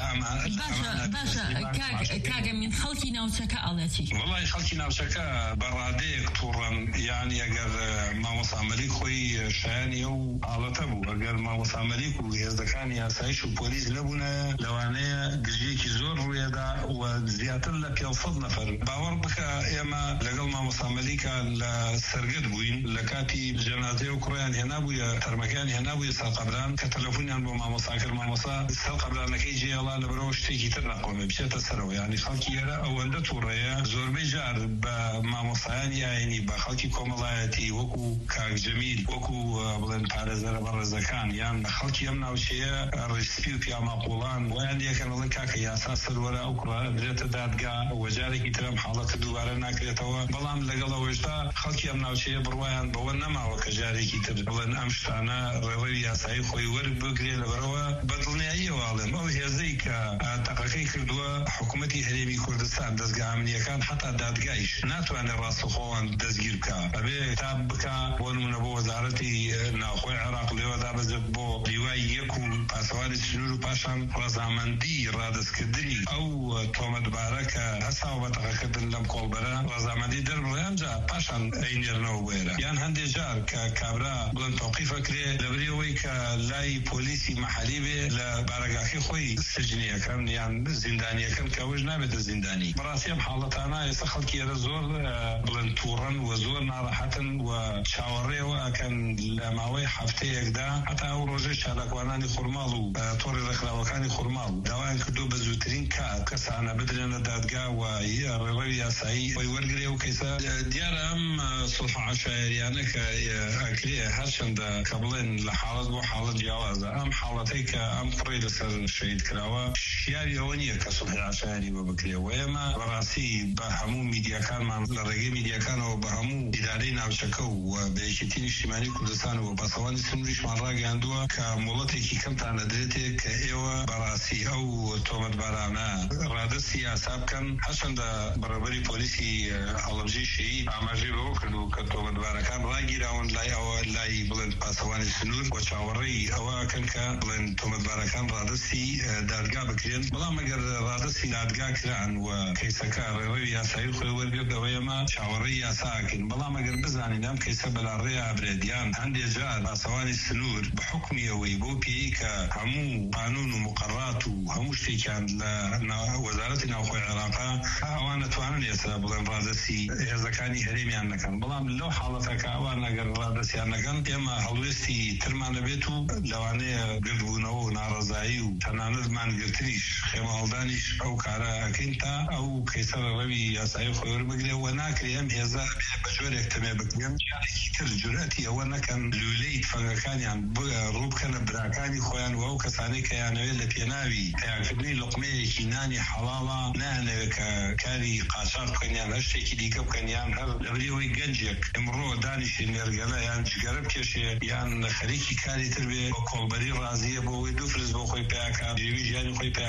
باشە کاگە من خەڵکی ناوچەکە ئەڵەتی وڵای خەڵکی ناوچەکە بەڕادەیەک تووڕەن یانی ئەگەر مامۆستا مەلیک خۆی شایانی ئەو حاڵەتە بوو ئەگەر مامۆستا مەلیک و هێزەکانی یاسایش و پۆلیس نەبوونە لەوانەیە گژێکی زۆر ڕوویەدا و زیاتر لە پێسەد نەفەر باوەڕ بکە ئێمە لەگەڵ مامۆستا مەلیکە لە سەرگەت بووین لە کاتی جەنازەی و کوڕیان هێنابوویە تەرمەکان هێنابوویە سەرقەبران کە تەلەفۆنیان بۆ مامۆستا کرد مامۆستا سەرقەبرانەکەی جێڵا لەبەرەوە شتێکی تر نەقۆمێ بچێتە سەرەوە یانی خەڵکی ئێرە ئەوەندە تووڕەیە زۆربەی جار بە مامۆستایانی ئاینی بە خەڵکی کۆمەڵایەتی وەکو کاک جەمیل وەکو بڵێن پارێزەرە بەڕێزەکان یان بە خەڵکی ئەم ناوچەیە ڕیسپی و پیاماقوڵان ویان یەکەن بڵێن کاکە یاسا سەروەرە ئەو کوڕە درێتە دادگا وەجارێکی ترم حاڵەتە دووبارە ناکرێتەوە بەڵام لەگەڵ ئەوەشتا خەڵکی ئەم ناوچەیە بڕوایان بەوە نەماوە کە جارێکی تر بڵێن ئەم شتانە ڕێوەی یاسایی خۆی وەربگرێ لەبەرەوە بەدڵنیاییەوە ئەو هێزەی کە تەقەکەی کردووە حکوومەتی هەرێمی کوردستان دەستگا ئەمنیەکان حتا دادگایش ناتوانێت ڕاستەخۆوان دەستگیر بکە ئەبێ تاب بکە بۆ نمونە بۆ وەزارەتی ناوخۆی عێراق لێوە دابەزێت بۆ دیوای یەک و پاسەوانی سنوور و پاشان ڕەزامەندی ڕادەستکردنی ئەو تۆمەتبارە کە هەساوە بە تەقەکردن لەم کۆڵبەرە ڕەزامەندی دەربڕیان جا پاشان ئەینێرنەوە بۆێرە یان هەندێک جار کە کابرا بڵێن تۆقیفەکرێ لەبەرەوەی کە لای پۆلیسی مەحەلی بێ لە بارەگاخی خۆی سجنیەکەن یان زیندانیەکەن کە ئەوش نابێتە زیندانی بەڕاستی ئەم حاڵەتانە ئێستا خەڵکی ئێرە زۆر بڵێن تووڕەن و زۆر ناڕەحەتن و چاوەڕێەوە ئەکەن لە ماوەی هەفتەیەکدا هەتا ئەو ڕۆژەی چالاکوانانی خورماڵ و تۆڕی ڕێکخراوەکانی خورماڵ داوایان کردو بە زووترین کات کەسانە بدرێنە دادگا و ڕێڕەوی یاسایی خۆی وەرگرێ و کەیسە دیارە ئەم سڵح عەشایریانە کە ئەکرێ هەرچەندە کە بڵێن لە حاڵەت بۆ حاڵەت جیاوازە ئەم حاڵەتەی کە ئەم کوڕی لەسەر شەهید کراوە شیاوی ئەوە نییە کە سڵحی عەشایری بۆ بکرێ و ئێمە بەڕاستی بە هەموو میدیاکانمان لە ڕێگەی میدیاکانەوە بە هەموو ئیدارەی ناوچەکە و بە یەکێتی نیشتیمانی کوردستان و پاسەوانی سنووریشمان ڕاگەاندووە کە موڵەتێکی کەمتان دەدرێتێ کە ئێوە بەڕاستی ئەو تۆمەتبارانە ڕادستی یاسا بکەن هەرچەندە بەڕێوەبەری پۆلیسی هەڵەبجەی شەهید ئاماژەی بەوە کردو کە تۆمەتبارەکان ڕاگیراون لای ئەوە لای بڵێن پاسەوانی سنوور بۆ چاوەڕێی ئەوە ئەکەن کە بڵێن تۆمەتبارەکان ڕادستی دادگا بکرێن بەڵام ئەگەر ڕادستی دادگا کران و کەیسەکە ڕێوەی یاسایی خۆی وەرگرت ئەوە ئێمە چاوەڕێی یاساکەین بەڵام ئەگەر بزانین ئەم کەیسە بەلاڕێ ئابرێدیان هەندێک جار پاسەوانی سنوور بە حکمی ئەوەی بۆ پێی کە هەموو قانون و مقررات و هەموو شتێکیان لە وەزارەتی ناوخۆی عێراقا ئەوان نەتوانن ئێستا بڵێن ڕادستی هێزەکانی هەرێمیان نەکەن بەڵام لەو حاڵەتەکە ئەوان ئەگەر ڕادستیان نەکەن ئێمە هەڵوێستی ترمانە بێت و لەوانەیە گردبوونەوە و ناڕەزایی و تەنانەت مانگرتنیش خێمە هەڵدانیش ئەو کارە ئەکەین تا ئەو کەیسە ڕەوی یاسایی خۆی وەربگرێ و ناکرێ ئەم هێزە بە جۆرێک تەمێ بکرێن جارێکی تر جورئەتی ئەوە نەکەن لولەی تفەنگەکانیان ڕوو بکەنە براکانی خۆیان و ئەو کەسانەی کە یانەوێت لە پێناوی پێیانکردنی لوقمەیەکی نانی حەڵاڵە نانەوێت کە کاری قاچاق بکەنیان هەر شتێکی دیکە بکەنیان هەر لەبەرەوەی گەنجێک ئەمڕۆ دانیشی نێرگەلە یان جگەرە بکێشێ یان خەریکی کاری تر بێ بە کۆڵبەری ڕازیە بۆ ئەوەی دوو فرز بۆ خۆی پیاکە جێوی ژیانی خۆی پیاکە بەڵام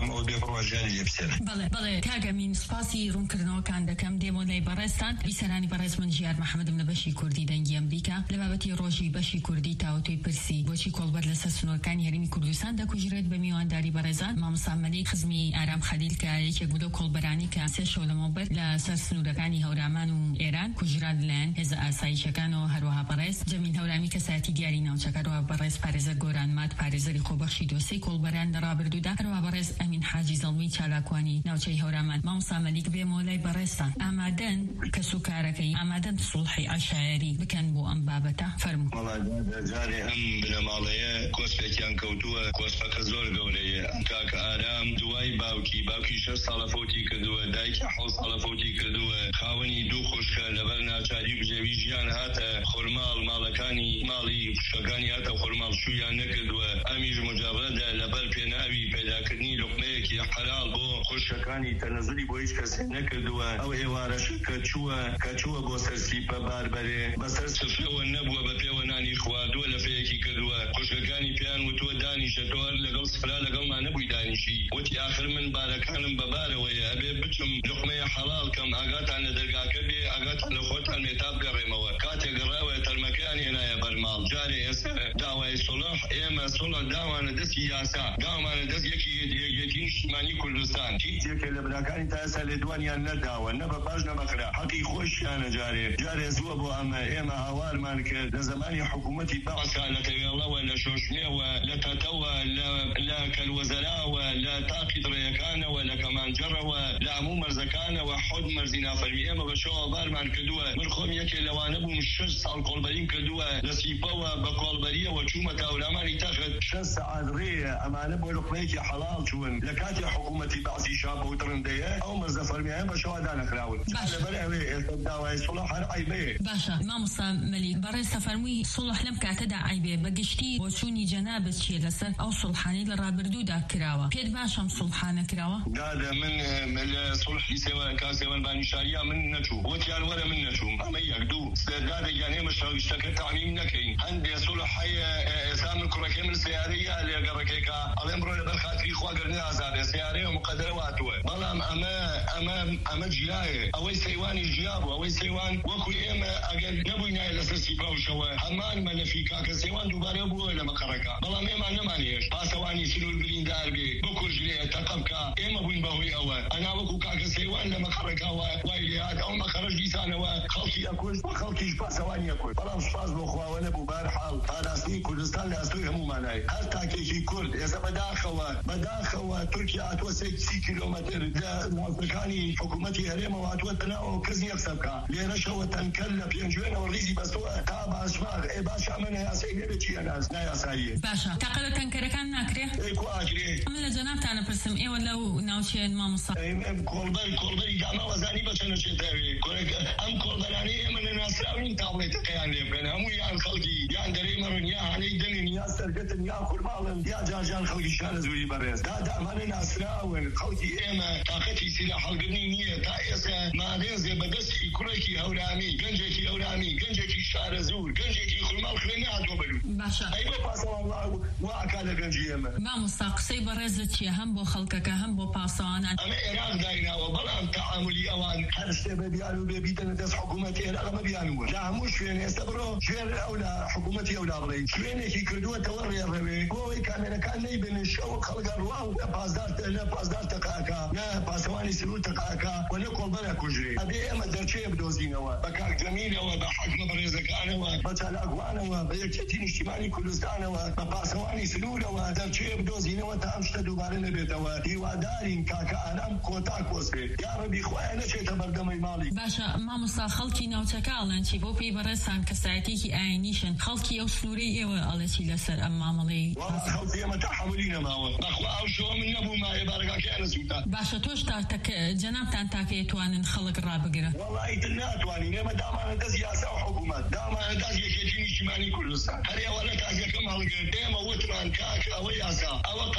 ئەم ئەو بێ بڕواژیانی لێ بسێنن. بەڵێ بەڵێ کاگەمین سپاسی ڕوونکردنەوەکان دەکەم دێمۆلای بەڕێستان بیسەرانی بەڕێز من ژیار محەممەدم لە بەشی کوردی دەنگی ئەمریکا لە بابەتی ڕۆژی بەشی کوردی تاوتوی پرسی بۆچی کۆڵبەر لەسەر سنوورەکانی هەرێمی کوردستان دەکوژرێت بە میوانداری بەڕێزان مامۆستا مەلیک خزمی ئارام خەلیل کە یەکێک بوو لەو کۆڵبەرانی کە سێ شەو لەمەوبەر لە سەر سنوورەکانی هەورامان و ئێران کوژران لەلایەن هێزە ئاسایشەکانەوە هەروەها بەڕێز جەمیل هەورامی کەسایەتی دیاری ناوچەکەەوە بەڕێز پارێزەر گۆران مات پارێزەری خۆبەخشی دۆسەی کۆڵبەران لە ڕابردوودا هەروەها بەڕێز ئەمین حاجی زەڵمی چالاکوانی ناوچەی هەورامان مامۆستا مەلیک بێمۆلای بەڕێستان ئامادەن کە سوکارەکەی ئامادەن سوڵحی عەشایری بکەن بۆ ئەم بابەتە فەرموو. جارێ ئەم بنەماڵەیە کۆسپێکیان کەوتووە کۆسپەکە زۆر گەورەیە ئەم کاکە ئارام دوای باوکی باوکی شەش ساڵە فەوتی کردووە دایکی حەوت ساڵە فەوتی کردووە خاوەنی دوو خوشکە لەبەر ناچاری بژێوی ژیان هاتە خورماڵ ماڵەکانی ماڵی خوشکەکانی هاتە خورماڵ شوویان نەکردووە ئەمیش مجابەدە لەبەر پێناوی پەیداکردنی لوقمەیەکی حەلال بۆ خوشکەکانی تەنەزولی بۆ هیچ کەسێ نەکردووە ئەو ئێوارەش کە چووە کە چووە بۆ سەر سیپە باربەرێ بەسەر سفرەوە نەبووە بە پێوە نانی خواردووە لە فەیەکی کردووە خوشکەکانی پێیان وتووە دانیشە تۆ لەگەڵ سفرا لەگەڵمان نەبووی دانیشی وتی آخر من بارەکانم بە بارەوەیە ئەبێ بچم لوقمەیە حەڵال کەم ئاگاتان لە دەرگاکە بێ ئاگاتان لە خۆتان مێتاب گەڕێمەوە کاتێک گەڕاوە تەرمەکەیان هێنایە بەرماڵ جارێ ئێستا داوای سوڵح ئێمە سوڵح داوانە دەستی یاسا داوانە دەست یەکی یەکێتی نیشتیمانی کوردستان هیچ یەکێ لە براکانی تا ئێستا لێدوانیان نەداوە نە بە باش نە بەخرا حەقی خۆشیانە جارێ جارێ زووە بۆ ئەمە ئێمە هاوارمان کرد لە زمانی حکوومەتی بەعسا لە تەوێڵەوە لە شۆشمێوە لە تەتەوە لە کەلوەزەراوە لە تاقی دڕێیەکانەوە لە کەمانجەڕەوە لە هەموو مەرزەکانەوە حۆد مەرزی نافەرمی ئێمە بە شەو هاوارمان کردووە من خۆم یەکێ لەوانە بووم شەش ساڵ کۆڵبەریم کردووە لە سیپەوە بە کۆڵبەریەوە چوومە تاورامانی تەخت شەش سەعات ڕێیە ئەمانە بۆ لوقمەیەکی حەڵال چوون لە کاتی حکوومەتی بەعسی شاپە و تڕندەیە ئەو مەرزە فەرمیایە بە شەوا دانەخراون لەبەر ئەوێ ئێستا داوای سوڵح هەر عیبەیە. باشە مامۆستا مەلیک بەڕێستە فەرمووی سوڵح لەم کاتەدا عیبێ بەگشتی بۆ چوونی جەنابەت چیە لەسەر ئەو سوڵحانەی لە ڕابردوودا کراوە پێت باشەم سوڵحانە کراوە؟ دادە من لە سوڵحی سێوە کاسێوەنبانی شاریە من نەچوو وەتیان وەرە من نەچووم ئەمە یەک دوو دادەگیان ئێمە شەویشتەکە تەعمیم نەکەین هەندێ سوڵح هەیە ئێستا من کوڕەکەی من سیارەیە لێگەڕەکەیکە ئەڵێم بڕۆ لەبەر خاتری خواگەرنی ئازادێ سیارەیە مقەدەرە واتووە بەڵام ئەمە ئەمە ئەمە جیایە ئەوەی سەیوانی ژیا بوو ئەوەی سەیوان وەکو ئێمە ئەگەر نەبووینایە لەسەر سیپاوشەوە هەمان مەلەفی کاکە سەیوان دووبارە بووە لە مەقەڕەکە بەڵام ئێمە نەمانێش پاسەوانی سنوور بریندار بێ بکوژرێ تەقەبکە ئێمە بووین بەهۆی ئەوە ئەنا وەکو کاکە سەیوان لە مەقەڕەکەوە وای لێهات ئەو مەقەڕەش دیسانەوە خەڵکی ئەکوژ خەڵکیش پاسەوانی ئەکوژ بەڵام سوپاس بۆ خواوە نەبوو بەرحاڵ پاراستنی کوردستان لە ئەستۆی هەمومانای هەر تاکێکی کورد ئێستا بەداخەوە بەداخەوە تورکیا هاتووە سی کیلۆمەتر لە ناوچەکانی حکوومەتی هەرێمەوە هاتووە تەناوە کەس نییە قسە بکە لێرەشەوە تەنکەل لە پێنجوێنەوە ڕیزی بەستەوە تا باشماغ ئێ باشا من یاسایی لێرە چیە ناز نایاساییە باشە تاقە لە تەنکەرەکان ناکرێ ئەیکو ئاگرێ ئەمە لە جەنابتانە پرسم ئێوە لەو ناوچەیەن مامۆستا کۆڵبەر کۆڵبەری داماوەزانی بەچەنە چێتاوێ ئەم کۆڵبەرانەی ئێمە لە ناسراوین تاڵێتەکەیان لێ بکەن هەموو یان خەڵکی یان دەرەی مەڕن یا هەنەی دەنین یا سەرگەتن یا خورماڵن یا جارجان خەڵکی شارە زوری بەڕێز دادا ئەمانە ناسراون خەڵکی ئێمە تاقەتی سیلا هەڵگرنی نییە تا ئێستا مادێزێ بەدەستی کوڕێکی هەورامی گەنجێکی هەورامی گەنجێکی شارە زوور گەنجێکی خورماڵ خوێنی هاتووە بەلو باشە ئەی بۆ پاسەوان وا ئەکا لە گەنجی ئێمە مامۆستا قسەی بەڕێزت چیە هەم بۆ خەڵکەکە هەم بۆ پاسەوانان ئەمە عێراق دایناوە بەڵام تەعاملی ئەوان هەر شتێ بە بیان و بێ بیتەنە دەست حکوومەتی عێراق ئەمە بیانوە لە هەموو شوێن ئێستا بڕۆ شوێن ئەو لە حکوومەتی ئەو لا بڵێ شوێنێکی کردووەتەوە ڕێڕەوێ بۆەوەی کامێرەکان نەیبێنن شەو خەڵگە ڕواو لە پازدار لە پازدار تەقاکە نە پاسەوانی سنوور تەقاکە و نە کۆڵبەرە کوژرێ ئەبێ ئێمە دەرچەیە بدۆزینەوە بە کاک جەمیلەوە بە حەکمە بەڕێزەکانەوە بە چالاکوانەوە بە یەکێتی نیشتیمانی کوردستانەوە بە پاسەوانی سنوورەوە دەرچەیە بدۆزینەوە تا ئەم شتە دووبارە نەبێتەوە هیوادارین کاکە ئارام کۆتا کۆسبێت یا ڕەبی خۆیان نەچێتە بەردەمەی ماڵی. باشە مامۆستا خەڵکی ناوچەکە ئەڵێن چی بۆ پێی بەڕێزان کەسایەتێکی ئاینیشن خەڵکی ئەو سنوورەی ئێوە ئەڵێ چی لەسەر ئەم مامەڵەی خەڵکی ئێمە تەحملی نەماوە بەخوا ئەو شەوە من نەبوو مایە بارگاکەیان نەسووتە. باشە تۆش تاکە جەنابتان تاکە ئەتوانن خەڵک ڕابگرن وەڵی دڵ ناتوانین ئێمە دامانە دەست یاسا و حکوومەت دامانە دەست یەکێتی نیشتیمانی کوردستان هەر ئێوە لە تازیەکەم هەڵگرت ئێمە وتمان کاکە ئەوە یاسا ئەوە قانون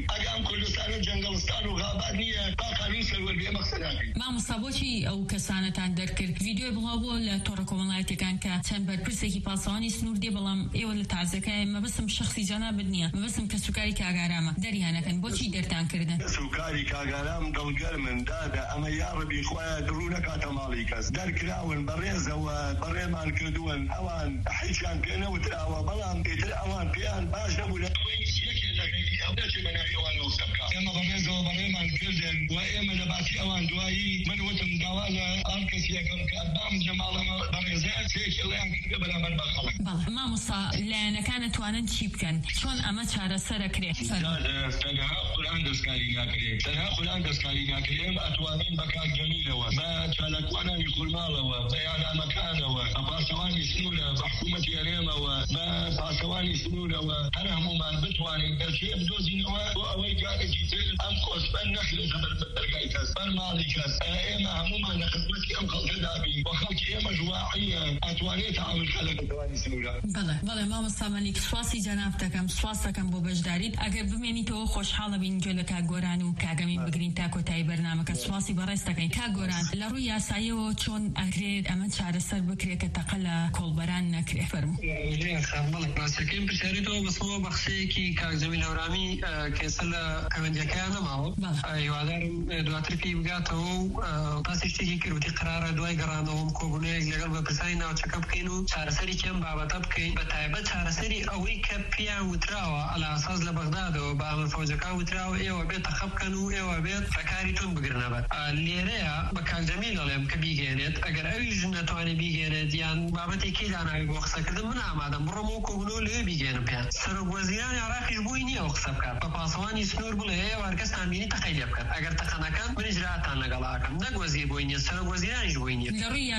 اقام كردستان وجنگلستان وغابات نیه با قانون سەروەردیە مەقسەداکەین. مامۆستا بۆچی ئەو کەسانەتان دەرکرد ڤیدیۆی بڵاو بوو لە تۆڕە کۆمەڵایەتەکان کە چەند بەرپرسێکی پاسەوانی سنوور دێ بەڵام ئێوە لە تازەکە مەبەستم شەخسی جەنابەت نییە مەبەستم کەسوکاری کاگارامە دەریانەکەن بۆچی دەرتان کردن؟ کەسوکاری کاگارام دڵگەرمن دادا ئەمە یا ڕەبی خۆیان دڕوو نەکاتە ماڵی کەس دەرکراون بەڕێزەوە بەڕێمان کردوون ئەوان هیچیان پێ نەوتراوە بەڵام ئیتر ئەوان پێیان باش نەبوو لە ئێمە بەڕێزەوە بەڕێمان کردن و ئێمە لە باسی ئەوان دوایی من وتم داوا لە ئەم کەسیەکەم کە بام جەماڵەمە بەڕێزەیە سێکی لەیان کردە بەرامبەر بە خەڵک. بەڵێ مامۆستا لایەنەکان ئەتوانن چی بکەن؟ چۆن ئەمە چارەسەرەکرێ؟ تەنها قورئان دەستکاری ناکرێت تەنها قورئان دەستکاری ناکرێت ئێمە ئەتوانین بە کاکجەمیلەوە بە چالەکوانانی خورماڵەوە بە یانامەکانەوە بە پاسەوانی سنوورە بە حکوومەتی هەرێمەوە بە پاسەوانی سنوورەوە هەر هەمومان بتوانین دەرچێ بدۆزینەوە بۆ ئەوەی جارێکی تر ئەم کۆسپەن نەخرێتە بەر دەرگای کەس بەر ماڵی کەس ئێمە هەمومان لە خزمەتی ئەم خەڵکە دابین بە خەڵکی ئێمەش واعیە ئەتوانێت تەعامل کە لە پاسەوانی سنوورە. بەڵێ بەڵێ مامۆستا مەلیک سواسی جەناب دەکەم سواس دەکەم بۆ بەشداریت ئەگەر بمێنیتەوە خۆشحاڵە بین گوێ لە کاک گۆران و کاگەمین بگرین تا کۆتایی بەرنامەکە سواسی بەڕێز دەکەین. کاک گۆران لە ڕووی یاساییەوە چۆن ئەگرێت ئەمە چارەسەر بکرێت کە تەقە لە کۆڵبەران نەکرێ فەرموو. بەڵێ ڕاستیەکەیم پرسیارێتەوە بەسەوە بە قسەیەکی کاک جەمیل هەورامی کێسە لە کەمەندیەکەیان نەماوە هیوادارم دواتر پێی بگاتەوە و باسی شتێکی کردوتی قرارە دوای گەڕانەوەم کۆبوونەیەک لەگەڵ بەرپرسانی ناوچەکە بکەین و چارەسەری کێم بابەتە بکەین بە تایبەت چارەسەری ئەوەی کە پیان وتراوە ئەلا ئاساس لە بەغدادەوە بە ئەمە فەوجەکان وتراوە ئێوە بێت تەخە بکەن و ئێوە بێت ڕێکاری تون بگرنەبەر. لێرەیە بە کاک جەمیل دەڵێم کە بیگەێنێت ئەگەر ئەویش نەتوانێت بیگەێنێت یان بابەتێکی داناوی بۆ قسەکردن من ئامادەم بڕۆمەوە کۆبوونەوە لێ بیگەێنم پێیان. سەرۆکوەزیرانی عێراقیش بووی نییە ئەو قسە بکات بە پاسەوانی سنوور بڵێ ئێوە هەرکەستان بینی تەقەی لێ بکات ئەگەر تەقەنەکەن من ئیجراتان لەگەڵاکەم نەک وەزیر بووی نییە سەرۆکوەزیرانیش بووی نییە لە ڕووی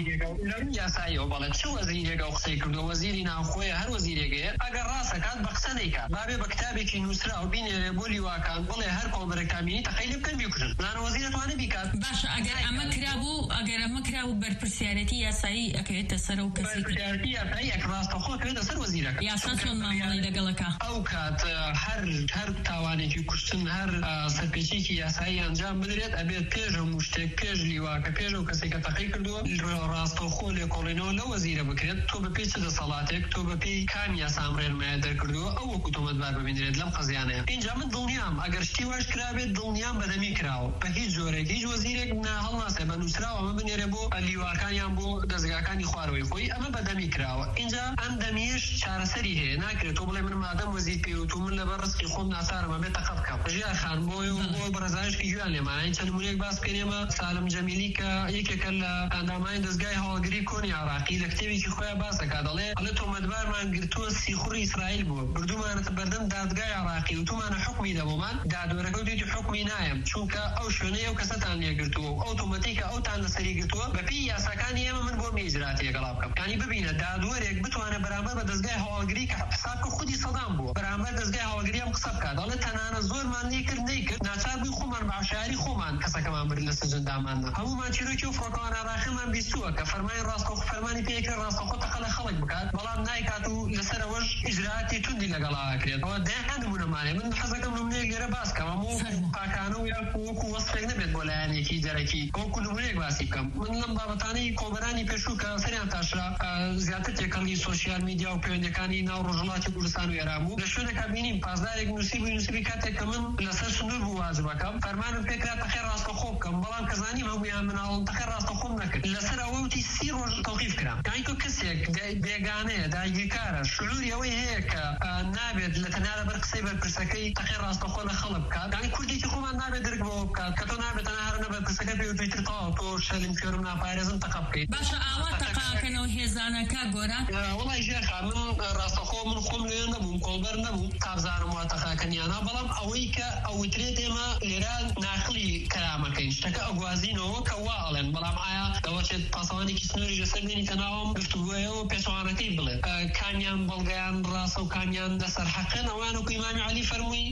یاساییەوە بەڵێ چ وەزیرێکە ئەو قسەی کردو وەزیری ناوخۆیە هەر وەزیرێکەیە ئەگەر ڕاستەکات بە قسە نەیکات بابێ بە کتابێکی نووسرا و بینێرێ بۆ لیواکان بڵێ هەر کۆڵبەرێکان بینی تەقەی لێ بکەن بیکوژن زانە وەزیر ئەتوانێ بیکات. باشە ئەگەر ئەمە کرابوو ئەگەر ئەمە کرابوو بەرپرسیارەتی یاسایی ئەکەوێتە سەر ئەو کەسی بەرپرسیارەتی یاسایی ئەک ڕاستەخۆ ئەکەوێتە سەر وەزیرەکە یاسا چۆن مامەڵەی لەگەڵەکە ئەو کات هەر هەر تاوانێکی کوشتن هەر سەرپێچێکی یاسایی ئەنجام بدرێت ئەبێت پێش هەموو شتێک پێش لیواکە پێش ئەو کەسێک کە تەقەی کردووە ڕاستەخۆ لێکۆڵینەوە لە وەزیرە بکرێت تۆ بە پێی چ دەسەڵاتێک تۆ بە پێی کام یاسا ئەمڕێنمایە دەرکردووە ئەو وەکو تۆمەتبار ببینرێت لەم قەزیانەیە. اینجا من دڵنیام ئەگەر شتی واش کرابێت دڵنیام بەدەمی کراوە بە هیچ جۆرێک هیچ وەزیرێک هەڵناسێ بە نووسراوە ئەمە بنێرێ بۆ لیواکانیان بۆ دەزگاکانی خواردەوەی خۆی ئەمە بەدەمی کراوە. اینجا ئەم دەمیش چارەسەری هەیە ناکرێت تۆ بڵێ من مادەم وەزیر پێوت و من لەبەر ڕزقی خۆم ناسارمە بێت تەقە بکەم. ژیان خان بۆی و بۆ بەڕێزایشکی گویان لێمانین چەند نمونەیەک باس بکەینێمە سالم جەمیلی کە یەکێکە لە ئەندامانی دەستگای هەوڵگری کۆنی عێراقی لە کتێبێکی خۆیان باس دەکات دەڵێ ئەڵێ تۆمەتبارمان گرتووە سیخوڕی ئیسرائیل بووە بردوومانەتە بەردەم دادگای عێراقی و تومانە حکمی دەبوومان دادوەرەکە وتی حکمی نایەم چونکە ئەو شوێنەی ئەو کەسەتان لێگرتووە و ئۆتۆماتیکە ئەوتان لەسەری گرتووە بەپێی یاساکانی ئێمە من بۆ میجرات لەگەڵا بکەم. یعنی ببینە دادوەرێک بتوانێت بەرامبەر بە دەستگای هەوڵگری کە حساب کە خودی سەدام بووە بەرامبەر دەستگای هەوڵگری ئەم قسە بکات دەڵێ تەنانە زۆرمان لێکرد نەیکرد ناچار بووین خۆمان بە عشاری خۆمان کەسەکەمان برد لە سەجنداماندا هەمومان چیرۆکی و فڕۆکەوان عێراقیمان بیستووە کە فەرمانی ڕاستەوخۆ فەرمانی پێکرد ڕاستەوخۆ تەقە لە خەڵک بکات بەڵام نایکات و لەسەرەوەش ئیجراتی توندی لەگەڵا ئەکرێت. ئەوە دەیان نمونەمانێ من حەزەکەم نمونەیەک لێرە باس بکەم هەموو پاکانە و وەکو وەسفێک نەبێت بۆ لایەنێکی دەرەکی وەکو نمونەیەک باسی بکەم. من لەم بابەتانەی کۆڵبەرانی پێشوو کە سەریان تاشرا زیاتر تێکەڵی سۆشیال میدیا و پەیوەندیەکانی ناو ڕۆژهەڵاتی کوردستان و ئێران بوو لە شوێنێکە بینیم پازدارێک نووسی بووی نووسیبی کاتێک کە من لەسەر سنوور بوو واجبەکەم فەرمانم پێکرا تەقەی ڕاستەخۆ بکەم بەڵام کە زانیم هەموویان مناڵم تەقەی ڕاستەخۆم نەکرد لەسەر ئەوە وتی سی ڕۆژ تەوقیف کرام. یعنی کە کەسێک بێگانەیە داگیرکارە شلوری ئەوەی هەیە کە نابێت لە تەنیا لەبەر قسەی بەرپرسەکەی تەقەی ڕاستەخۆ لە خەڵک بکات. یعنی کوردێکی خۆمان نابێت درک بەوە بکات کە تۆ نابێت تەنیا هەر نەبەر پرسەکە پێ تویتر تەواو تۆ شەلیم کوێرم ناپارێزم تەقە بکەیت. باشە ئاوا تەقاکەنەوە هێزانەکە گۆران وڵای ژێخا من ڕاستەخۆ من خۆم لێ نەبووم کۆڵبەر نەبووم تابزانم وا تەقاکەنیانە بەڵام ئەوەی کە ئەوترێت ئێمە لێرە ناقلی کەرامەکەین شتەکە ئەگوازینەوە کە وا ئەڵێن بەڵام ئایا دەوەچێت پاسەوانێکی سنووری لەسەر بینیتە ناوم گفتوگویەوە پێچوانەکەی بڵێ کامیان بەڵگەیان ڕاستە و کامیان دەسەر حەقن ئەوان وەکو ئیمامی عەلی فەرمووی یەکێکیان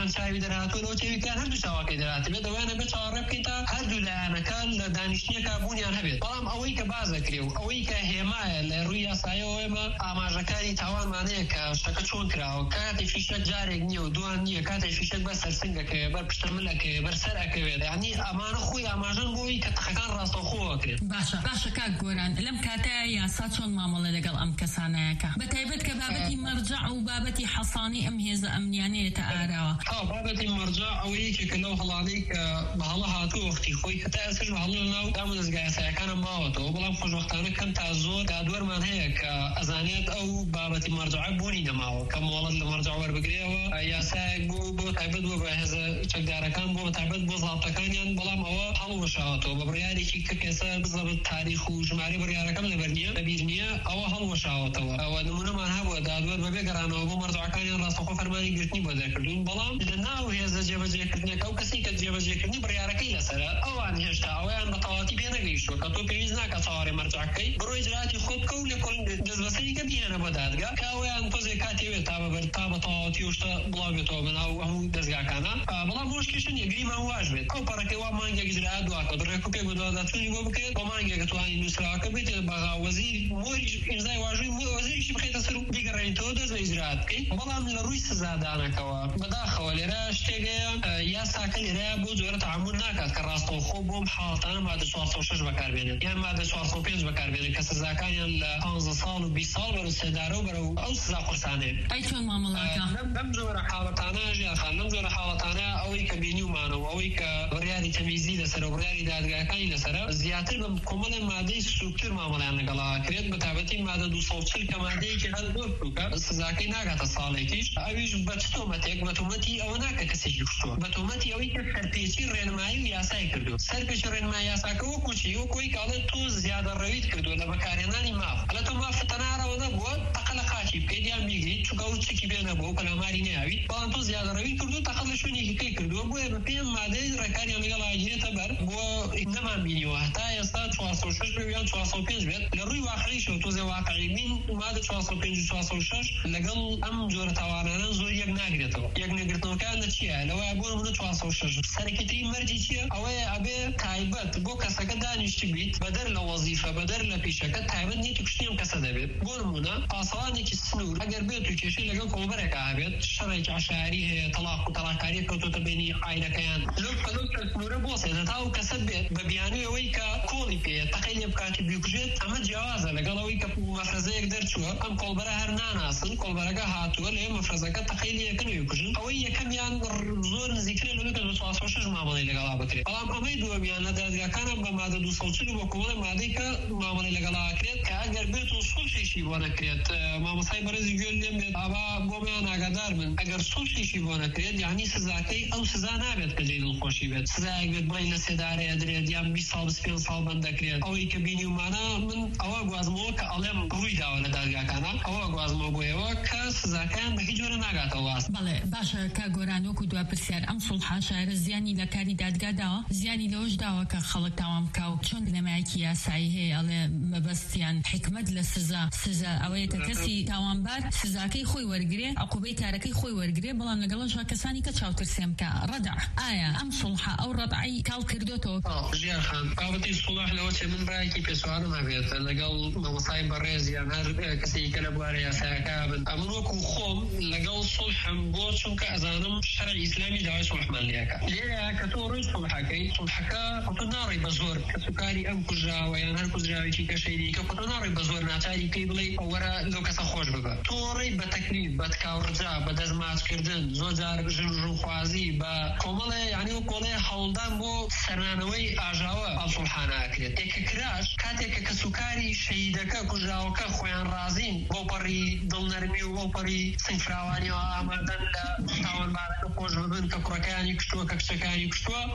چاوی دەرهاتوە لەوە چێویکان هەردوو چاواکەی دەرهاتێ بێت ئەوانە بە چاوەڕێ بکەیتە هەردوو لایەنەکان لە دانیشتنیەکە بوونیان هەبێت بەڵام ئەوەی کە باز دەکرێ و ئەوەی کە هێمایە لە ڕووی یاساییەوە ئێمە ئاماژەکانی تاوانمانەیە کە شتەکە چۆن کراوە کاتی فیشەک جارێک نییە و دوان نییە کاتی فیشەک بەر سەرسنگەکەوێ بەر پشتەملەکەوێ بەر سەرەکەوێت یعنی ئەمانە خۆی ئاماژەن بۆی کە تەقەکان ڕاستەوخۆوەکرێت. باشە باشە کاک گۆران لەم کاتەیە یاسا چۆن مامەڵە لەگەڵ ئەم کەسانەیەکە بەتایبەت کە بابەتی مەرجع و بابەتی حەسانی ئەم هێزە ئەمنیانەیەتە ئاراوە. بابەتی مەرجع ئەوەیە کە لەو هەڵانەی کە بە هەڵە هاتووە وەختی خۆی هەتا ئێستاش بە هەڵە ناو دام دەستگای یاساییەکانە ماوەتەوە بەڵام خۆشبەختانە کەم تا زۆر دادوەرمان هەیە کە ئەزانێت ئەو بابەتی مەرجع بوونی نەماوە کە مۆڵەت لە مەرجع وەربگرێەوە یاسایەک بوو بۆ تایبەت بووە بە هێزە چەکدارەکان بۆ تایبەت بۆ زاڵتەکانیان بەڵام ئەوە هەڵوەشاوەتەوە بە بڕیارێکی کە کێسە بزەبێت تاریخ و ژمارە بڕیارەکەم لەبەر نییە لەبیر نییە ئەوە هەڵوەشاوەتەوە ئەوە نمونەمان هەبووە دادوەر بەبێ گەڕانەوە بۆ مەرجعەکانیان ڕاستەوخۆ فەرمانی گرتنی بۆ دەرکردوون بەڵام لە ناو هێزە جێبەجێکردنەکە ئەو کەسی کە جێبەجێکردنی بڕیارەکەی لەسەرە ئەوان هێشتا ئەویان بە تەواوەتی پێ نەگەیشتووە کە تۆ پێویست ناکە چاوەڕێی مەرجعەکەی بڕۆ ئیجراتی خۆت بکە و لە کۆن دەستبەسەریکە بهێنە بۆ دادگا کە ئەویان تۆزێک کاتێوێت تا بەبەر تا بە تەواوەتی و شتە بڵاو بێتەوە بەناو هەموو دەستگاکانە بەڵام ڕۆژکێشن یەگریمان واژ بێت ئەو پەڕەکەی وا مانگێک اجرات دواکە بڕێک و پێک بە دوواداچوونی بۆ بکرێت بۆ مانگێک توانی نووسراوەکە بێت بەغا وەزیر مۆریش ئیمزای واژووی وەزیریشی بخێتە سەر و بیگەڕێنیتەوە دەست بە ئیجرات بکەیت بەڵام لە ڕووی سزادانەکەوە بەداخەوە لێرە شتێکەیە یاساکە لێرەیە بۆ جۆرە تەعامل ناکات کە ڕاستەوخۆ بۆم حاڵەتانە مادە چوارسەد و شەش بەکاربێنێت یان مادە چوارسەد و پێنج بەکاربێنێت کە سزاکانیان لە پانزدە ساڵ و بیست ساڵ بەرەو سێدارە و بەرەو ئەو سزا قورسانەیە. ئەی چۆن مامەڵەکە لەم جۆرە حاڵەتانە ژیانخان لەم جۆرە حاڵەتانە ئەوەی کە بینیومانەوە ئەوەی کە بڕیاری تەمیزی لەسەر و بڕیاری دادگاکانی لەسەرە زیاتر بە کۆمەڵی مادەی سووکتر مامەڵیان لەگەڵا کرێت بە تابەتی مادە دووسەد و چل کە مادەیەکی هەر زۆر بچووکە سزاکەی ناگاتە ساڵێکیش ئەویش بە چ تۆمەتێک بە تۆمەتی ئەوە ناکە کەسێکی کوشتووە بە تۆمەتی ئەوەی کە سەرپێچی ڕێنمایی و یاسای کردو سەرپێچی ڕێنمایی یاساکە وەکوچی وەکۆی کاڵێت تۆ زیادە ڕەویت کردو لە بەکارهێنانی ماف ئەلە تۆ ماف تەنارەوە نەبووە تەقە لە قاچی بکەیت یان بیگریت چووکە و چکی پێ نەبووە پەلاماری نەیاویت بەڵام تۆ زیادە ڕەویت کردو تەقە لە شوێنێکی پێ کردووە بۆیە بە پێم مادەی ڕێکاریان لەگەڵ ئاگرێتە بەر بۆ نەمان بینیوە هەتا ئێستا چوارسەد و شەش بێت یان چوارسەد و پێنج بێت لە ڕووی واقعیشەوە تۆزێ واقعی بین مادە چوارسەد و پێنج و چوارسەد و شەش لەگەڵ ئەم جۆرە تاوانانە زۆر یەک ناگرێتەوە یەک نەگرتنەوەکان لە چییە لەوەیە بۆ نمونە چوارسەد و شەش سەرەکیترین مەرجی چییە ئەوەیە ئەبێ تایبەت بۆ کەسەکە دانیشتی بیت بەدەر لە وەزیفە بەدەر لە پیشەکە تایبەت نیت و کشتیم کەسە دەبێت بۆ نمونە پاسەوانێکی سنوور ئەگەر بێت و کێشەی لەگەڵ کۆمەڵێکە هەبێت شەڕێکی عەشایری هەیە تەلاق و تەلاقکاری کەوتۆتە بینی عایلەکەیان لەو پەلەو سنوورە بۆسێنە تا و کەسە بێت بە بیانوویەوەی کە کۆڵی پێیە تەقەی لێ بکاتی بیکوژێت ئەمە جیاوازە لەگەڵەوەی کە مەفرەزەیەک دەرچووە ئەم کۆڵبەرە هەر ناناسن کۆڵبەرەکە هاتووە لێ مەفرەزەکە تەقەی لێ یەکەن وێکوژن ئەوەی یەکەمیان زۆر نزیکترە لەوەی کە چوارسەد و شەش مامەڵەی لەگەڵا بکرێت بەڵام ئەمەی دووەمیان لە دادگاکانە بە مادە دووسەد و چل بۆ کۆمەڵی مادەی کە مامەڵەی لەگەڵا کرێت کە ئەگەر بێت و سوڵحیشی بۆ نەکرێت مامۆستای بەرزی گوێ لێم بێت ئاوا بۆمیان ئاگادار من ئەگەر سوڵحیشی بۆ نەکرێت یعنی سزاکەی ئەو سزا نابێت کە جێی دڵخۆشی بێت سزایەک بێت بڵێ لە سێدارەیە درێت یان بیست ساڵ بیست پێنج ساڵ بەند دەکرێت ئەوەی کە بینیومانە من ئەوە گوازمەوە کە ئەڵێم ڕووی داوە لە دادگاکانە ئەوە گوازمەوە بۆیەوە کە سزاکەیان بە هیچ جۆرە ناگاتەوە واست. بەڵێ باشە کە گۆران وەکو دوا پرسیار ئەم سوڵحا شایرە زیانی لە کاری دادگا داوە زیانی لەوەش داوە کە خەڵک تاوان بکە و چۆن نەمایەکی یاسایی هەیە ئەڵێ مەبەستیان حکمت لە سزا سزا ئەوەیە کە کەسی تاوانبار سزاکەی خۆی وەرگرێ عقوبەی کارەکەی خۆی وەرگرێ بەڵام لەگەڵەشە کەسانی کە چاوترسێم کە ڕەدع ئایا ئەم سوڵحا ئەو ڕەدعی کاڵ کردوتەوە ژیان خان بابەتی سوڵح لەوە چێ من برایەکی پێسوانم هەبێت لەگەڵ مامۆستای بەڕێز یان هەر کەسێکی کە لە بوارە یاسایەکە بن ئەمن وەکو خۆم لەگەڵ سوڵحم بۆ چونکە ئەزانم شەرعی ئیسلامی داوای سوڵحمان لێەکە لێرە کە تۆ ڕۆی سوڵحەکەی سوڵحەکە تۆ ناڕێی بە زۆر کە سوکاری ئەم کوژراوە یان هەر کوژراوێکی کەشەیری کە تۆ ناڕێی بە زۆر ناچاری پێی بڵێ وەرە لەو کەسە خۆش ببە تۆ ڕێی بە تەکلیف بە تکاوڕجا بە دەستماچکردن زۆر جار ژنژوخوازی بە کۆمەڵێ یعنی و کۆڵێ هەوڵدان بۆ سەرانەوەی ئاژاوە ئەڵسوڵحانە ئەکرێت تێکە کراش کاتێکە کە سوکاری شەیدەکە کوژراوەکە خۆیان رازین بۆ پەڕی دڵنەرمی و بۆ پەڕی سنگفراوانیەوە ئامادەن لە تاوانبارەکە خۆش ببن کە کوڕەکانی کشتووە کە کچەکانی کشتووە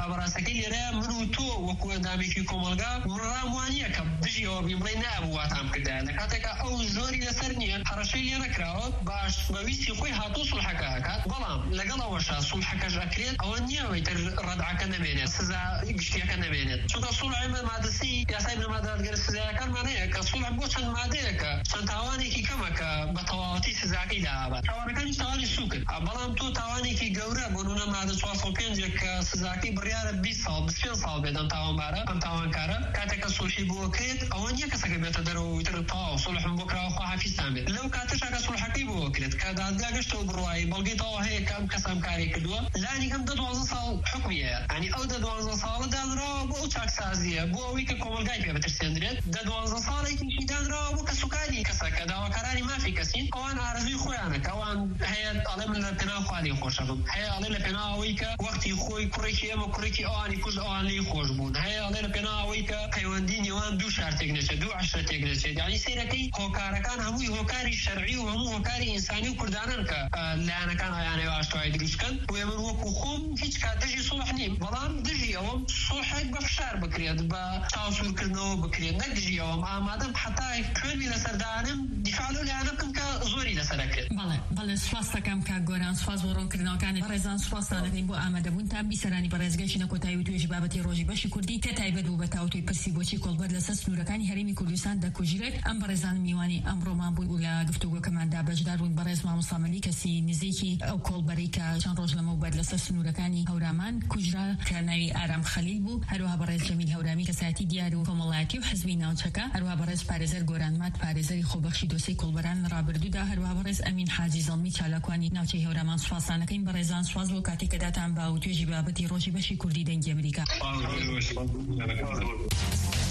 ابراسکی لره منو تو وکو اندامی کی کوملگا وراموانیه که دژی او بیمری نابو واتام کده نکاتک او زوری لسرنیه حرشی لینا کراوت باش بویسی خوی هاتو صلح کاکات بلام لقلا وشا صلح کاج اکرید اوانیه ویتر ردع کنمینه سزا گشتیا کنمینه چون صلح مادسی یا سایب مادات گر سزا کار معنی که صلح بوچن ماده که چون توانی کی کما که بتواتی سزا کی دابا توانی کنی توانی سوکن بلام تو توانی کی گوره بونونا ماده سواسو پنج که سزا کی بریار بیست سال بیست سال بدن توان باره ام توان کاره کاتک صلحی بو کرد اوانیه که سگ بیت درو ویتر تا صلح بکره خو حافظ تامه لو کاتش اگه صلح کی بو کرد کداد گشتو بروای بلگی تو هی کم کسم کاری کدو لانی کم دوازده سال حکمیه یعنی او دوازده سال دان را بو چاک سازیه بو وی که کوملگای په بترسندره دوازده سال کی دان را بو کسوکانی کسا کدا وکرانی ما فی کسین اوان ارزی خوانه کوان هي علم لپنا خالي خوشبم هي علم لپنا وی که وقتی خوی کریکی ام کریکی اوانی کوز اوانی خوش بود هي علم لپنا وی که حیوان وان دو شرط تگنشه دو عشره تگنشه یعنی سیرکی هوکارکان همو هوکاری شرعی و همو هوکاری انسانی و کردانن که لانا كان يعني واشتوي دروسكن ويمن وكو خوم هيك كدجي صلح نيم بلان دجي يوم صلح بفشار بكريد بتاصل كنو بكريد نجي يوم امادم حتى كل لسردانم دفاعلو لانا كم كزوري لسركريد بله بله سواستا كم كغوران سواس ورون كرنا كان رزان سواستا نبو اماده بون تام بيسراني برزگشي نكوتاي وتوجي بابتي روجي باشي كردي تتاي بدو بتاوتي برسي بوچي كولبر لسس نوركاني هرمي كردستان د کوجرت ام برزان میواني امرو ما بو ولا گفتگو كمان دا بجدارون برز ما مصاملي كسي نزيكي او كولبري کا چند روز لمو بعد لسس نوركاني هورامان کوجرا كناي ارم خليل بو هروها برز جميل هورامي كساتي ديارو كوملاتي وحزبي ناوچكا هروها برز پاريزر گوران مات پاريزري خوبخشي دوسي كولبران رابردو دا هروها برز امين حاجي زلمي چالاكواني ناوچي هورامان سواسانه كين برزان سواز لو كاتي كداتام با وتوجي بابتي روجي بشي كردي دنج امريكا